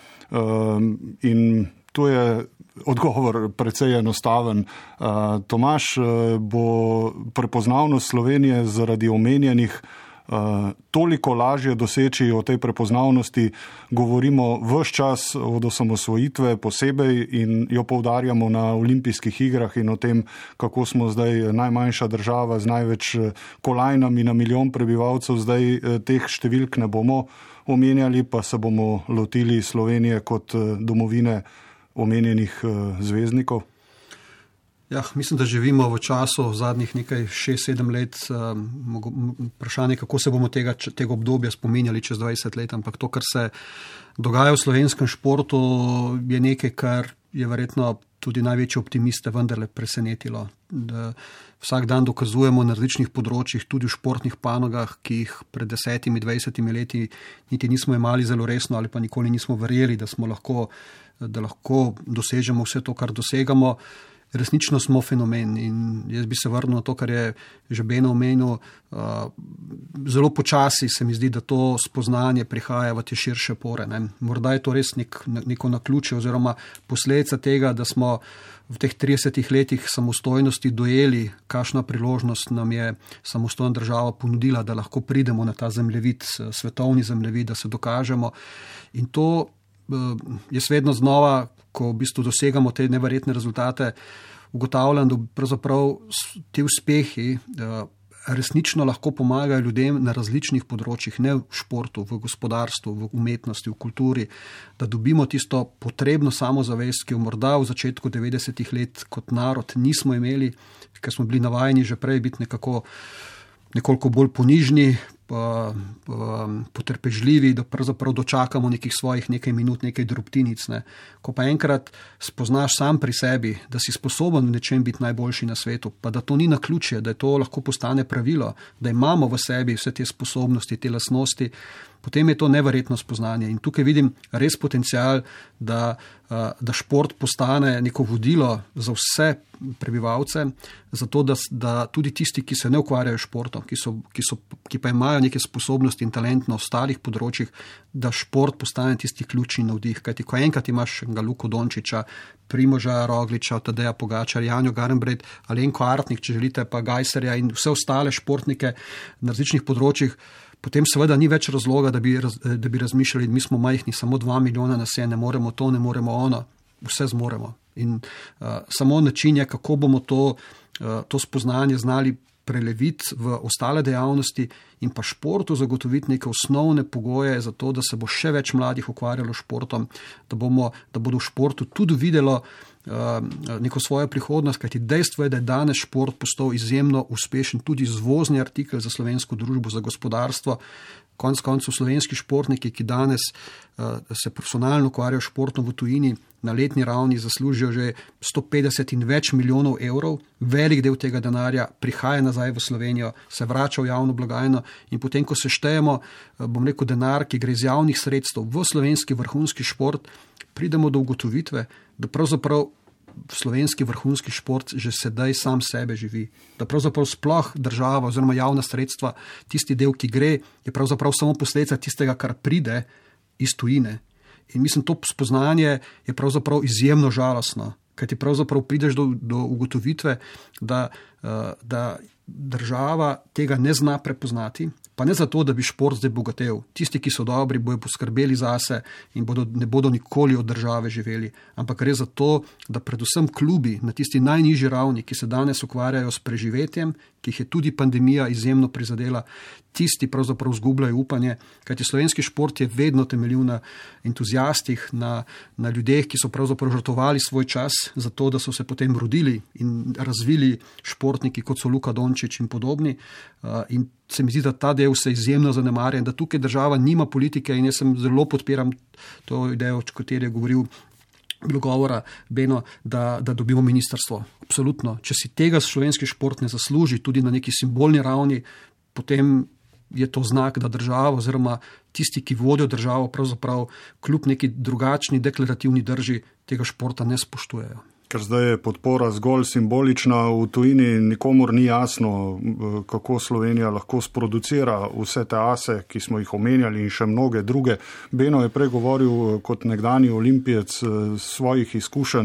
In tu je odgovor precej enostaven. Tomaž, bo prepoznavnost Slovenije zaradi omenjenih toliko lažje doseči? O tej prepoznavnosti govorimo ves čas od osamosvojitve posebej in jo poudarjamo na olimpijskih igrah in o tem, kako smo zdaj najmanjša država z največ kolajnami na milijon prebivalcev. Zdaj teh številk ne bomo omenjali, pa se bomo lotili Slovenije kot domovine omenjenih zvezdnikov. Ja, mislim, da živimo v času zadnjih nekaj 6-7 let, vprašanje, kako se bomo tega obdobja spominjali čez 20 let, ampak to, kar se dogaja v slovenskem športu, je nekaj, kar je verjetno tudi največje optimiste vendarle presenetilo. Da vsak dan dokazujemo na različnih področjih, tudi v športnih panogah, ki jih pred 10-20 leti niti nismo imeli zelo resno ali pa nikoli nismo verjeli, da lahko dosežemo vse to, kar dosegamo. Resnično smo fenomen in jaz bi se vrnil na to, kar je že Beno omenil. Zelo počasi se mi zdi, da to spoznanje prihaja v te širše pore. Ne. Morda je to res neko naključje oziroma posledica tega, da smo v teh 30 letih samostojnosti dojeli, kakšna priložnost nam je samostojna država ponudila, da lahko pridemo na ta zemljevid, svetovni zemljevid, da se dokažemo. In to jaz vedno znova, ko v bistvu dosegamo te neverjetne rezultate, ugotavljam, da pravzaprav ti uspehi resnično lahko pomagajo ljudem na različnih področjih, ne v športu, v gospodarstvu, v umetnosti, v kulturi, da dobimo tisto potrebno samozavest, ki jo morda v začetku 90-ih let kot narod nismo imeli, ker smo bili navajeni že prej biti nekoliko bolj ponižni, potrpežljivi, da pravzaprav dočakamo nekaj minut, nekaj drobtinic. Ne. Ko pa enkrat spoznaš sam pri sebi, da si sposoben v nečem biti najboljši na svetu, pa da to ni naključje, da to lahko postane pravilo, da imamo v sebi vse te sposobnosti, te lastnosti, potem je to neverjetno spoznanje. In tukaj vidim res potencial, da šport postane neko vodilo za vse prebivalce, zato da tudi tisti, ki se ne ukvarjajo s športom, ki pa imajo neke sposobnosti in talent na ostalih področjih, da šport postane tisti ključni navdih. Kajti ko enkrat imaš Luko Dončiča, Primoža Rogliča, Tadeja Pogačar, Janjo Garnbret, Alenko Artnik, če želite, pa Gajserja in vse ostale športnike na različnih področjih, potem seveda ni več razloga, da bi razmišljali, mi smo majhni, samo 2 milijona nas je, ne moremo to, ne moremo ono, vse zmoremo. In samo način je, kako bomo to spoznanje znali preleviti v ostale dejavnosti in pa športu zagotoviti neke osnovne pogoje za to, da se bo še več mladih ukvarjalo športom, da bodo v športu tudi videlo neko svojo prihodnost, kajti dejstvo je, da je danes šport postal izjemno uspešen, tudi izvozni artikel za slovensko družbo, za gospodarstvo. Konec koncev slovenski športniki, ki danes se profesionalno ukvarjajo športom v tujini, na letni ravni zaslužijo že 150 in več milijonov evrov. Velik del tega denarja prihaja nazaj v Slovenijo, se vrača v javno blagajno in potem, ko se štejemo, denar, ki gre iz javnih sredstev v slovenski vrhunski šport, pridemo do ugotovitve, da pravzaprav slovenski vrhunski šport že sedaj sam sebe živi. Da pravzaprav sploh država oziroma javna sredstva, tisti del, ki gre, je pravzaprav samo posledica tistega, kar pride iz tujine. In mislim, to spoznanje je pravzaprav izjemno žalostno, kajti pravzaprav prideš do ugotovitve, da država tega ne zna prepoznati, Pa ne zato, da bi šport zdaj bogatel. Tisti, ki so dobri, bojo poskrbeli zase in ne bodo nikoli od države živeli. Ampak gre za to, da predvsem klubi na tisti najnižji ravni, ki se danes ukvarjajo s preživetjem, ki jih je tudi pandemija izjemno prizadela, tisti pravzaprav zgubljajo upanje, kajti slovenski šport je vedno temeljil na entuzijastih, na ljudeh, ki so pravzaprav žrtvovali svoj čas za to, da so se potem rodili in razvili športniki, kot so Luka Dončić in podobni. In se mi zdi, da ta del se izjemno zanemarja in da tukaj država nima politike in jaz zelo podpiram to idejo, o kateri je govoril bilo govora, Beno, da dobimo ministrstvo. Absolutno. Če si tega slovenski šport ne zasluži tudi na neki simbolni ravni, potem je to znak, da država oziroma tisti, ki vodijo državo, pravzaprav kljub neki drugačni deklarativni drži tega športa ne spoštujejo. Ker zdaj je podpora zgolj simbolična, v tujini nikomor ni jasno, kako Slovenija lahko sproducira vse te ase, ki smo jih omenjali in še mnoge druge. Beno je pregovoril kot nekdanji olimpijec svojih izkušenj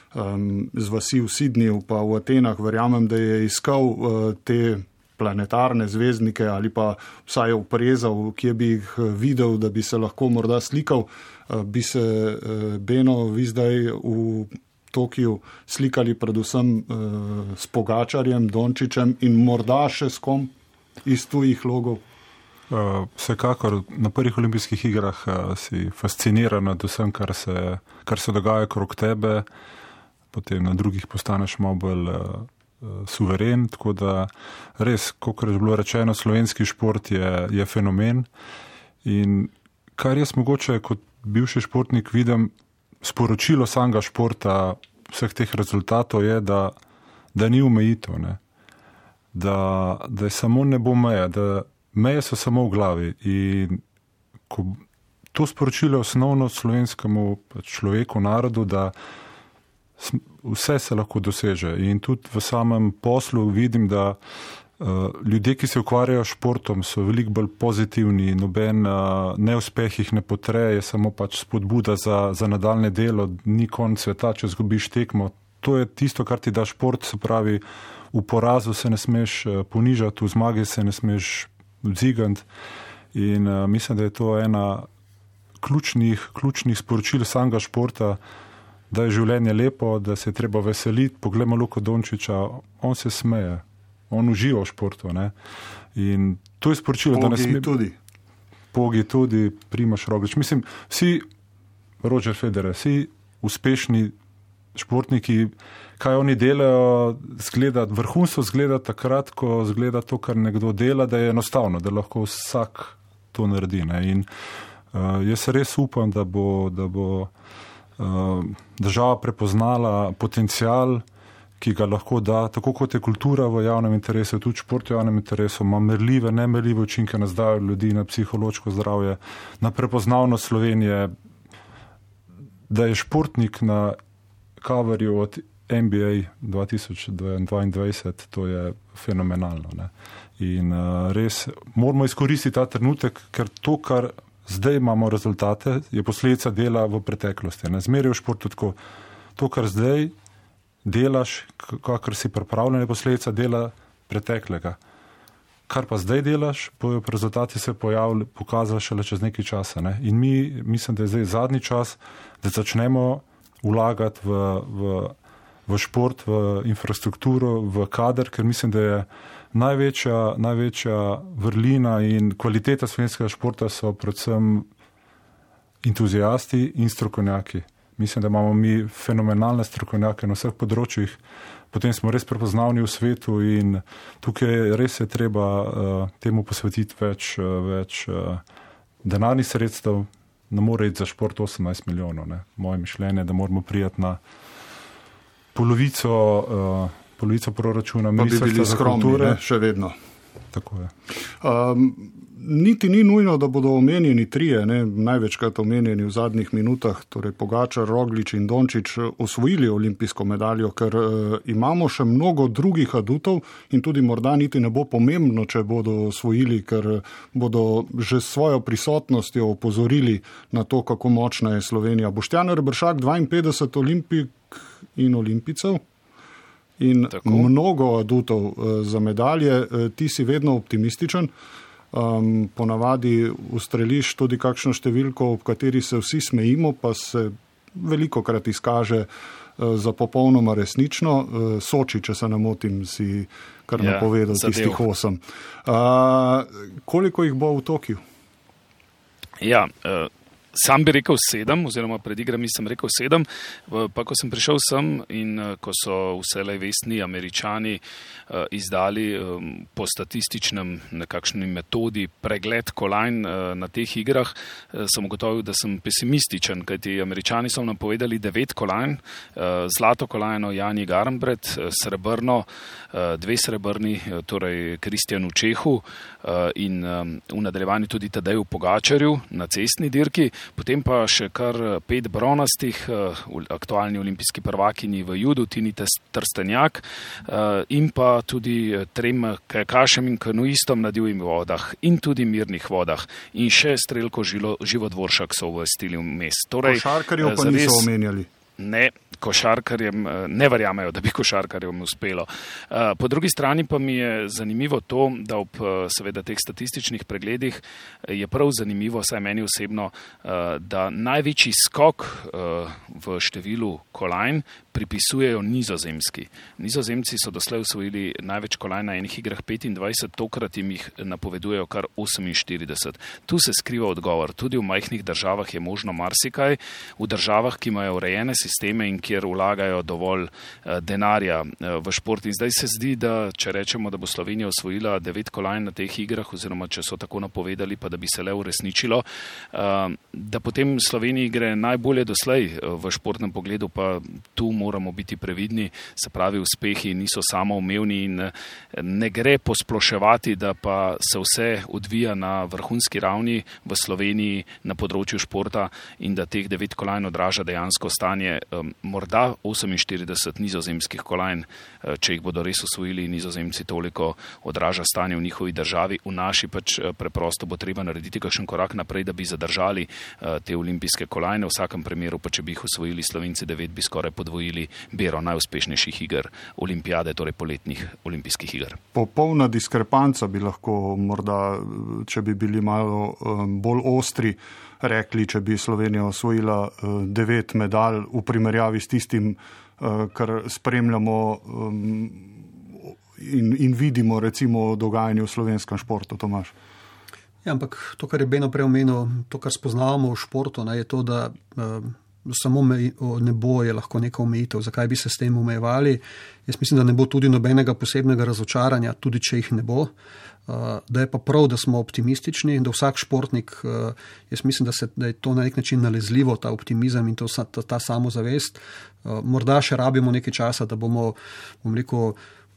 z vasi v Sydneyju pa v Atenah. Verjamem, da je iskal te planetarne zvezdnike ali pa vsaj oprezal, kje bi jih videl, da bi se lahko morda slikal. Bi se, Beno, vi zdaj v Tokiju slikali predvsem s Pogačarjem, Dončićem in morda še s kom iz tujih logov? Vsekakor na prvih olimpijskih igrah si fasciniran nad vsem, kar se dogaja krog tebe, potem na drugih postaneš malo bolj suveren, tako da res, kot je bilo rečeno, slovenski šport je fenomen in kar jaz mogoče kot bivši športnik vidim, sporočilo samega športa, vseh teh rezultatov je, da ni omejitev, da je samo ne bo meja, da meje so samo v glavi in ko to sporočilo je osnovno slovenskemu človeku, narodu, da vse se lahko doseže in tudi v samem poslu vidim, da ljudje, ki se ukvarjajo s športom, so veliko bolj pozitivni, noben neuspeh jih ne potre, je samo pač spodbuda za nadaljne delo, ni konec sveta, če zgubiš tekmo. To je tisto, kar ti da šport, se pravi, v porazu se ne smeš ponižati, v zmagi se ne smeš vzigati in mislim, da je to ena ključnih sporočil samega športa, da je življenje lepo, da se je treba veseliti. Poglejmo Luko Dončića, on se smeje. On uživa v športu. In to je sporočilo, da ne sme... Pogi tudi, Primož Roglič. Mislim, vsi, Roger Federer, vsi uspešni športniki, kaj oni delajo, vrhunstvo zgleda takrat, ko zgleda to, kar nekdo dela, da je enostavno, da lahko vsak to naredi. In jaz res upam, da bo država prepoznala potencial, ki ga lahko da, tako kot je kultura v javnem interesu, tudi šport v javnem interesu, ima merljive, nemerljive učinke na zdravje ljudi, na psihološko zdravje, na prepoznavnost Slovenije, da je športnik na coverju od NBA 2022, to je fenomenalno. In res moramo izkoristiti ta trenutek, ker to, kar zdaj imamo rezultate, je posledica dela v preteklosti. Zmeraj v športu tako, to, kar zdaj delaš, kakor si pripravljen, je posledica dela preteklega. Kar pa zdaj delaš, bojo rezultati se pokazali šele čez nekaj časa. In mislim, da je zdaj zadnji čas, da začnemo vlagati v šport, v infrastrukturo, v kader, ker mislim, da je največja vrlina in kvaliteta slovenskega športa so predvsem entuzijasti in strokovnjaki. Mislim, da imamo mi fenomenalne strokovnjake na vseh področjih, potem smo res prepoznavni v svetu in tukaj res je treba temu posvetiti več denarnih sredstev, ne more iti za šport 18 milijonov. Moje mišljenje, da moramo prijeti na polovico proračuna Ministrstva za kulturo. Še vedno. Tako je. Niti ni nujno, da bodo omenjeni trije, največkrat omenjeni v zadnjih minutah, torej Pogačar, Roglič in Dončić, osvojili olimpijsko medaljo, ker imamo še mnogo drugih adutov in tudi morda niti ne bo pomembno, če bodo osvojili, ker bodo že s svojo prisotnostjo opozorili na to, kako močna je Slovenija. Boštjan Reberšak, 52 olimpik in olimpijcev in tako mnogo adutov za medalje. Ti si vedno optimističen. Ponavadi ustreliš tudi kakšno številko, ob kateri se vsi smejimo, pa se veliko krat izkaže za popolnoma resnično. Soči, če se ne motim, si kar napovedal tistih 8. Koliko jih bo v Tokiu? Ja, sam bi rekel 7, oziroma pred igrami sem rekel 7, pa ko sem prišel sem in ko so vselej vestni Američani izdali po statističnem nekakšni metodi pregled kolajn na teh igrah, sem ugotovil, da sem pesimističen, kajti Američani so nam povedali 9 kolajn, zlato kolajno Jani Garnbret, srebrno, 2 srebrni, torej Kristjanu Čehu in v nadaljevanju tudi Tadeju Pogačarju na cestni dirki, potem pa še kar 5 bronastih, aktualni olimpijski prvakinji v judu, Tini Trstenjak, in pa tudi 3 kajakašem in kanuistom na divjih vodah in tudi mirnih vodah in še strelko Živodvoršak so uvrstili vmes. Košarkarjev pa niso omenjali. Ne, košarkarjem ne verjamejo, da bi košarkarjem uspelo. Po drugi strani pa mi je zanimivo to, da ob seveda teh statističnih pregledih je prav zanimivo, saj meni osebno, da največji skok v številu kolajn pripisujejo Nizozemski. Nizozemci so doslej osvojili največ kolajn na enih igrah 25, tokrat jim jih napovedujejo kar 48. Tu se skriva odgovor. Tudi v majhnih državah je možno marsikaj, v državah, ki imajo urejene sisteme in kjer vlagajo dovolj denarja v šport. In zdaj se zdi, da če rečemo, da bo Slovenija osvojila 9 kolajn na teh igrah, oziroma če so tako napovedali, pa da bi se le uresničilo, da potem Sloveniji gre najbolje doslej v športnem pogledu, pa tu moramo biti previdni, se pravi, uspehi niso samoumevni in ne gre posploševati, da pa se vse odvija na vrhunski ravni v Sloveniji na področju športa in da teh 9 kolajn odraža dejansko stanje. Morda 48 nizozemskih kolajn, če jih bodo res osvojili Nizozemci, toliko odraža stanje v njihovi državi. V naši pač preprosto bo treba narediti kakšen korak naprej, da bi zadržali te olimpijske kolajne. V vsakem primeru pa, če bi jih osvojili Slovenci 9, bi skoraj podvojili bero najuspešnejših iger olimpijade, torej poletnih olimpijskih iger. Popolna diskrepanca bi lahko morda, če bi bili malo bolj ostri, rekli, če bi Slovenija osvojila 9 medalj v primerjavi s tistim, kar spremljamo in vidimo recimo o dogajanju v slovenskem športu. Tomaž. Ja, ampak to, kar je Beno prej omenil, to, kar spoznavamo v športu, je to, da samo nebo je lahko neka omejitev, zakaj bi se s tem omejevali. Jaz mislim, da ne bo tudi nobenega posebnega razočaranja, tudi če jih ne bo. Da je pa prav, da smo optimistični, da vsak športnik, jaz mislim, da je to na nek način nalezljivo, ta optimizem in ta samozavest. Morda še rabimo nekaj časa, da bomo rekel,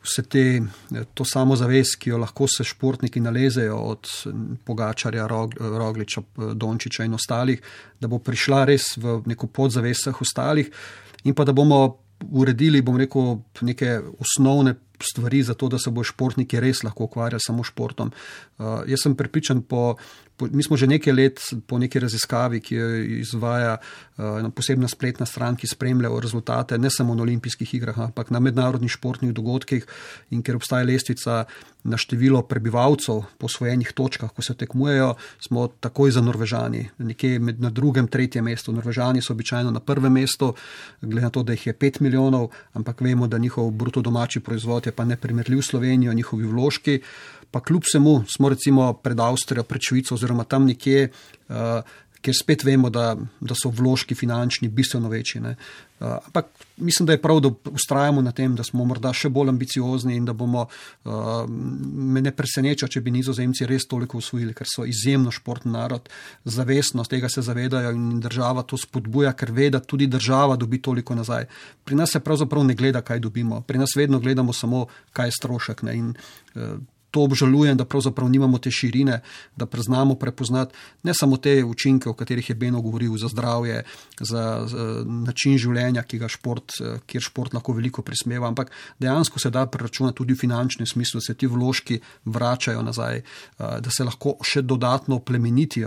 to samozavest, ki jo lahko se športniki nalezejo od Pogačarja, Rogliča, Dončiča in ostalih, da bo prišla res v neko podzavest vseh ostalih in pa da bomo uredili, neke osnovne stvari za to, da se bo športniki res lahko ukvarjali samo športom. Jaz sem prepričan mi smo že nekaj let po neki raziskavi, ki jo izvaja ena posebna spletna stran, ki spremlja rezultate ne samo na olimpijskih igrah, ampak na mednarodnih športnih dogodkih, in ker obstaja lestvica na število prebivalcev po osvojenih točkah, ko se tekmujejo, smo takoj za Norvežani, nekje na 2., 3. mestu. Norvežani so običajno na 1. mestu, glede na to, da jih je 5 milijonov, ampak vemo, da njihov bruto domači proizvod je pa neprimerljiv Slovenijo, njihovi vložki. Pa kljub vsemu smo recimo pred Avstrijo, pred Švico oziroma tam nekje, kjer spet vemo, da so vložki finančni bistveno večji. Ampak mislim, da je prav, da ustrajamo na tem, da smo morda še bolj ambiciozni in da bomo, me ne preseneča, če bi Nizozemci res toliko osvojili, ker so izjemno športni narod, zavestno tega se zavedajo in država to spodbuja, ker ve, da tudi država dobi toliko nazaj. Pri nas se pravzaprav ne gleda, kaj dobimo. Pri nas vedno gledamo samo, kaj je strošek. In to obžalujem, da pravzaprav nimamo te širine, da znamo prepoznati ne samo te učinke, o katerih je Beno govoril, za zdravje, za način življenja, kjer šport lahko veliko prispeva, ampak dejansko se da preračunati tudi v finančnem smislu, da se ti vložki vračajo nazaj, da se lahko še dodatno plemenitijo.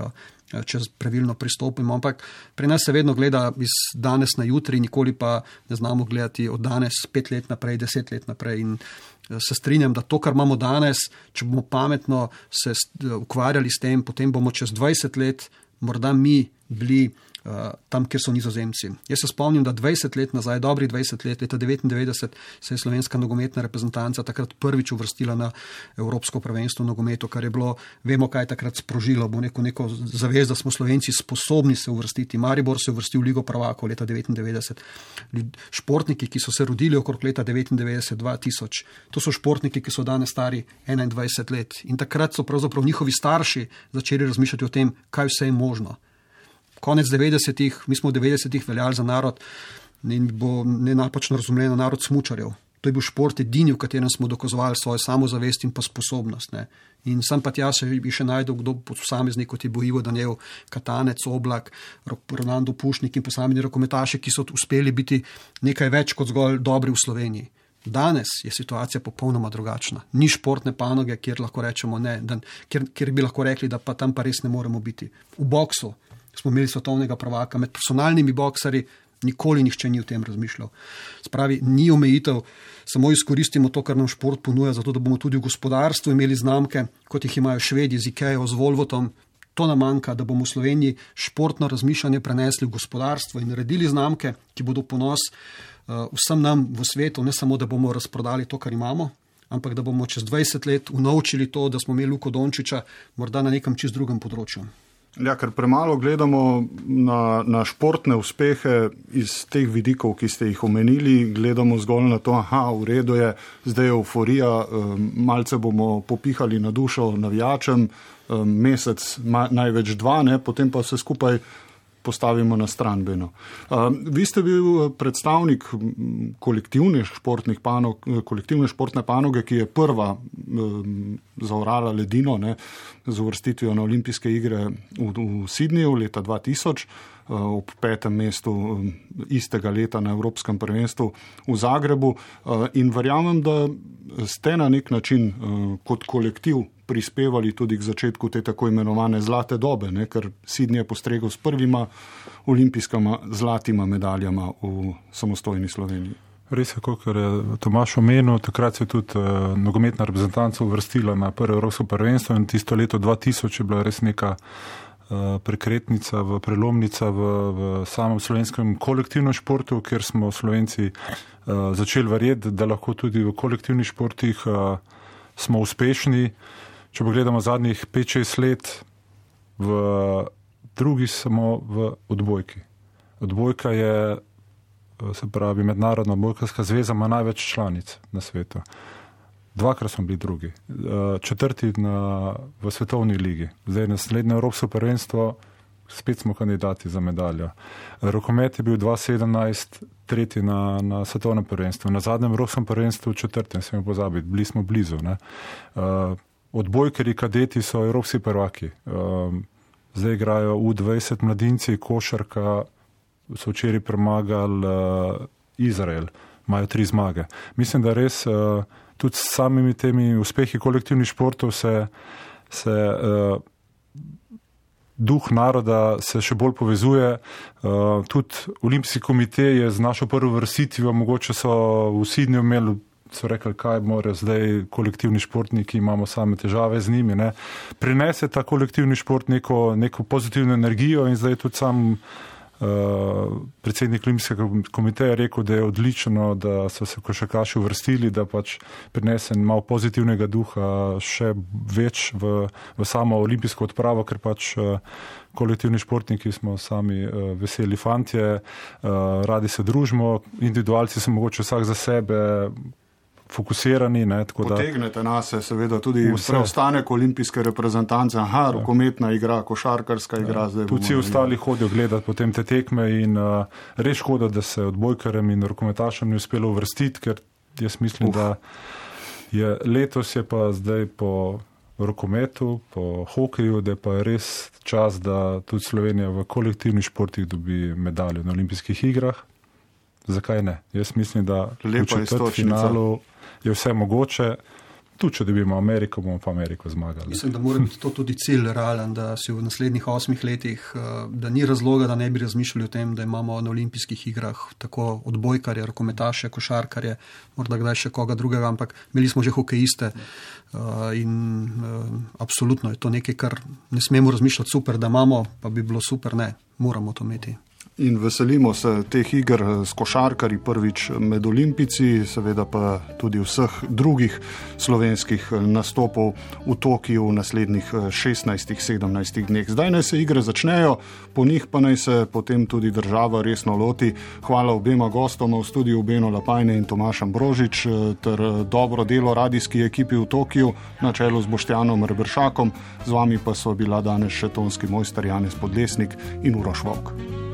če pravilno pristopimo. Ampak pri nas se vedno gleda iz danes na jutri, nikoli pa ne znamo gledati od danes 5 let naprej, 10 let naprej. In se strinjam, da to, kar imamo danes, če bomo pametno se ukvarjali s tem, potem bomo čez 20 let morda mi bili tam, kjer so Nizozemci. Jaz se spomnim, da 20 let nazaj, dobrih 20 let, leta 1999, se je slovenska nogometna reprezentanca takrat prvič uvrstila na Evropsko prvenstvo v nogometu, kar je bilo, vemo, kaj je takrat sprožilo, bo neko zavez, da smo Slovenci sposobni se uvrstiti. Maribor se je uvrstil v Ligo prvakov leta 1999. Športniki, ki so se rodili okrog leta 1999-2000, to so športniki, ki so danes stari 21 let. In takrat so pravzaprav njihovi starši začeli razmišljati o tem, kaj vse je možno. Konec 90-ih, mi smo v 90-ih veljali za narod in bo nenapačno razumljeno narod smučarjev. To je bil šport edini, v katerem smo dokazovali svojo samozavest in pa sposobnost. Ne. In sam pa tja se bi še najdel kdo posameznik, kot je bil Ivo Danjev, Katanec, Oblak, Ronaldo Pušnik in posamezni rokometaši, ki so uspeli biti nekaj več kot zgolj dobri v Sloveniji. Danes je situacija popolnoma drugačna. Ni športne panoge, kjer lahko rečemo ne, kjer bi lahko rekli, da pa tam pa res ne moremo biti. V boksu smo imeli svetovnega prvaka, med profesionalnimi boksarji nikoli nihče ni o tem razmišljal. Spravi, ni omejitev, samo izkoristimo to, kar nam šport ponuja, zato da bomo tudi v gospodarstvu imeli znamke, kot jih imajo Švedi z Ikejo, z Volvotom. To nam manjka, da bomo v Sloveniji športno razmišljanje prenesli v gospodarstvo in naredili znamke, ki bodo ponos vsem nam v svetu, ne samo, da bomo razprodali to, kar imamo, ampak da bomo čez 20 let unovčili to, da smo imeli Luko Dončiča morda na nekem čist drugem področju. Ja, ker premalo gledamo na športne uspehe iz teh vidikov, ki ste jih omenili, gledamo zgolj na to, v redu je, zdaj je euforija, malce bomo popihali na dušo navijačem, mesec, največ 2, ne, potem pa se skupaj postavimo na stranbeno. Vi ste bil predstavnik kolektivne športne panoge, ki je prva zaorala ledino, ne, z uvrstitvijo na olimpijske igre v Sydneyju leta 2000, ob 5. mestu istega leta na Evropskem prvenstvu v Zagrebu. In verjamem, da ste na nek način kot kolektiv prispevali tudi k začetku te tako imenovane zlate dobe, ne, ker Sydney je postregel s prvima olimpijskima zlatima medaljama v samostojni Sloveniji. Res je, kot je Tomaž omenil, takrat se je tudi nogometna reprezentanca uvrstila na prvo Evropsko prvenstvo in tisto leto 2000 je bila res neka prekretnica, prelomnica v samem slovenskem kolektivnem športu, kjer smo Slovenci začeli verjeti, da lahko tudi v kolektivnih športih smo uspešni. Če pogledamo zadnjih 5-6 let, v drugi samo v odbojki. Odbojka je, se pravi, Mednarodna odbojkarska zveza ima največ članic na svetu. 2krat smo bili drugi, 4. v svetovni ligi. Zdaj naslednje Evropsko prvenstvo, spet smo kandidati za medaljo. Rokomet je bil 2017 3. na svetovnem prvenstvu. Na zadnjem Evropskem prvenstvu 4. smemo pozabiti, bili smo blizu. Ne. Odbojkeri kadeti so evropski prvaki. Zdaj igrajo U20 mladinci, košarka, so včeraj premagali Izrael, imajo 3 zmage. Mislim, da res tudi s samimi temi uspehi kolektivnih športov se duh naroda se še bolj povezuje. Tudi Olimpijski komitej je z našo prvo vrstitvijo, mogoče so v Sydneyju imeli, so rekli, kaj more zdaj kolektivni športniki, imamo same težave z njimi. Ne. Prinese ta kolektivni šport neko pozitivno energijo in zdaj tudi sam predsednik Olimpijskega komiteja rekel, da je odlično, da so se košarkaši uvrstili, da pač prinese malo pozitivnega duha še več v samo olimpijsko odpravo, ker pač kolektivni športniki smo sami veseli fantje, radi se družimo, individualci so mogoče vsak za sebe fokusirani. Ne, potegnete nase seveda tudi preostanek olimpijske reprezentance, rokometna igra, košarkarska igra. Tudi vsi ostali hodijo gledati potem te tekme in res škoda, da se odbojkarjem in rokometašem ni uspelo uvrstiti, ker jaz mislim, da je letos je pa zdaj po rokometu, po hokeju, da je pa res čas, da tudi Slovenija v kolektivnih športih dobi medaljo na olimpijskih igrah. Zakaj ne? Jaz mislim, da v četrtfinalu je vse mogoče. Tu, če dobimo Ameriko, bomo pa Ameriko zmagali. Mislim, da mora biti to tudi cilj realen, da si v naslednjih 8 letih, da ni razloga, da ne bi razmišljali o tem, da imamo na olimpijskih igrah tako odbojkarje, rokometaše, košarkarje, morda kdaj še koga drugega, ampak imeli smo že hokejiste in absolutno je to nekaj, kar ne smemo razmišljati super, da imamo, pa bi bilo super, ne, moramo to imeti. In veselimo se teh iger s košarkarji prvič med olimpijci, seveda pa tudi vseh drugih slovenskih nastopov v Tokiu v naslednjih 16-17 dneh. Zdaj naj se igre začnejo, po njih pa naj se potem tudi država resno loti. Hvala obema gostoma v studiu, Beno Lapajne in Tomaž Ambrožič, ter dobro delo radijski ekipi v Tokiu na čelu z Boštjanom Reberšakom. Z vami pa so bila danes še tonski mojster Janez Podlesnik in Uroš Volk.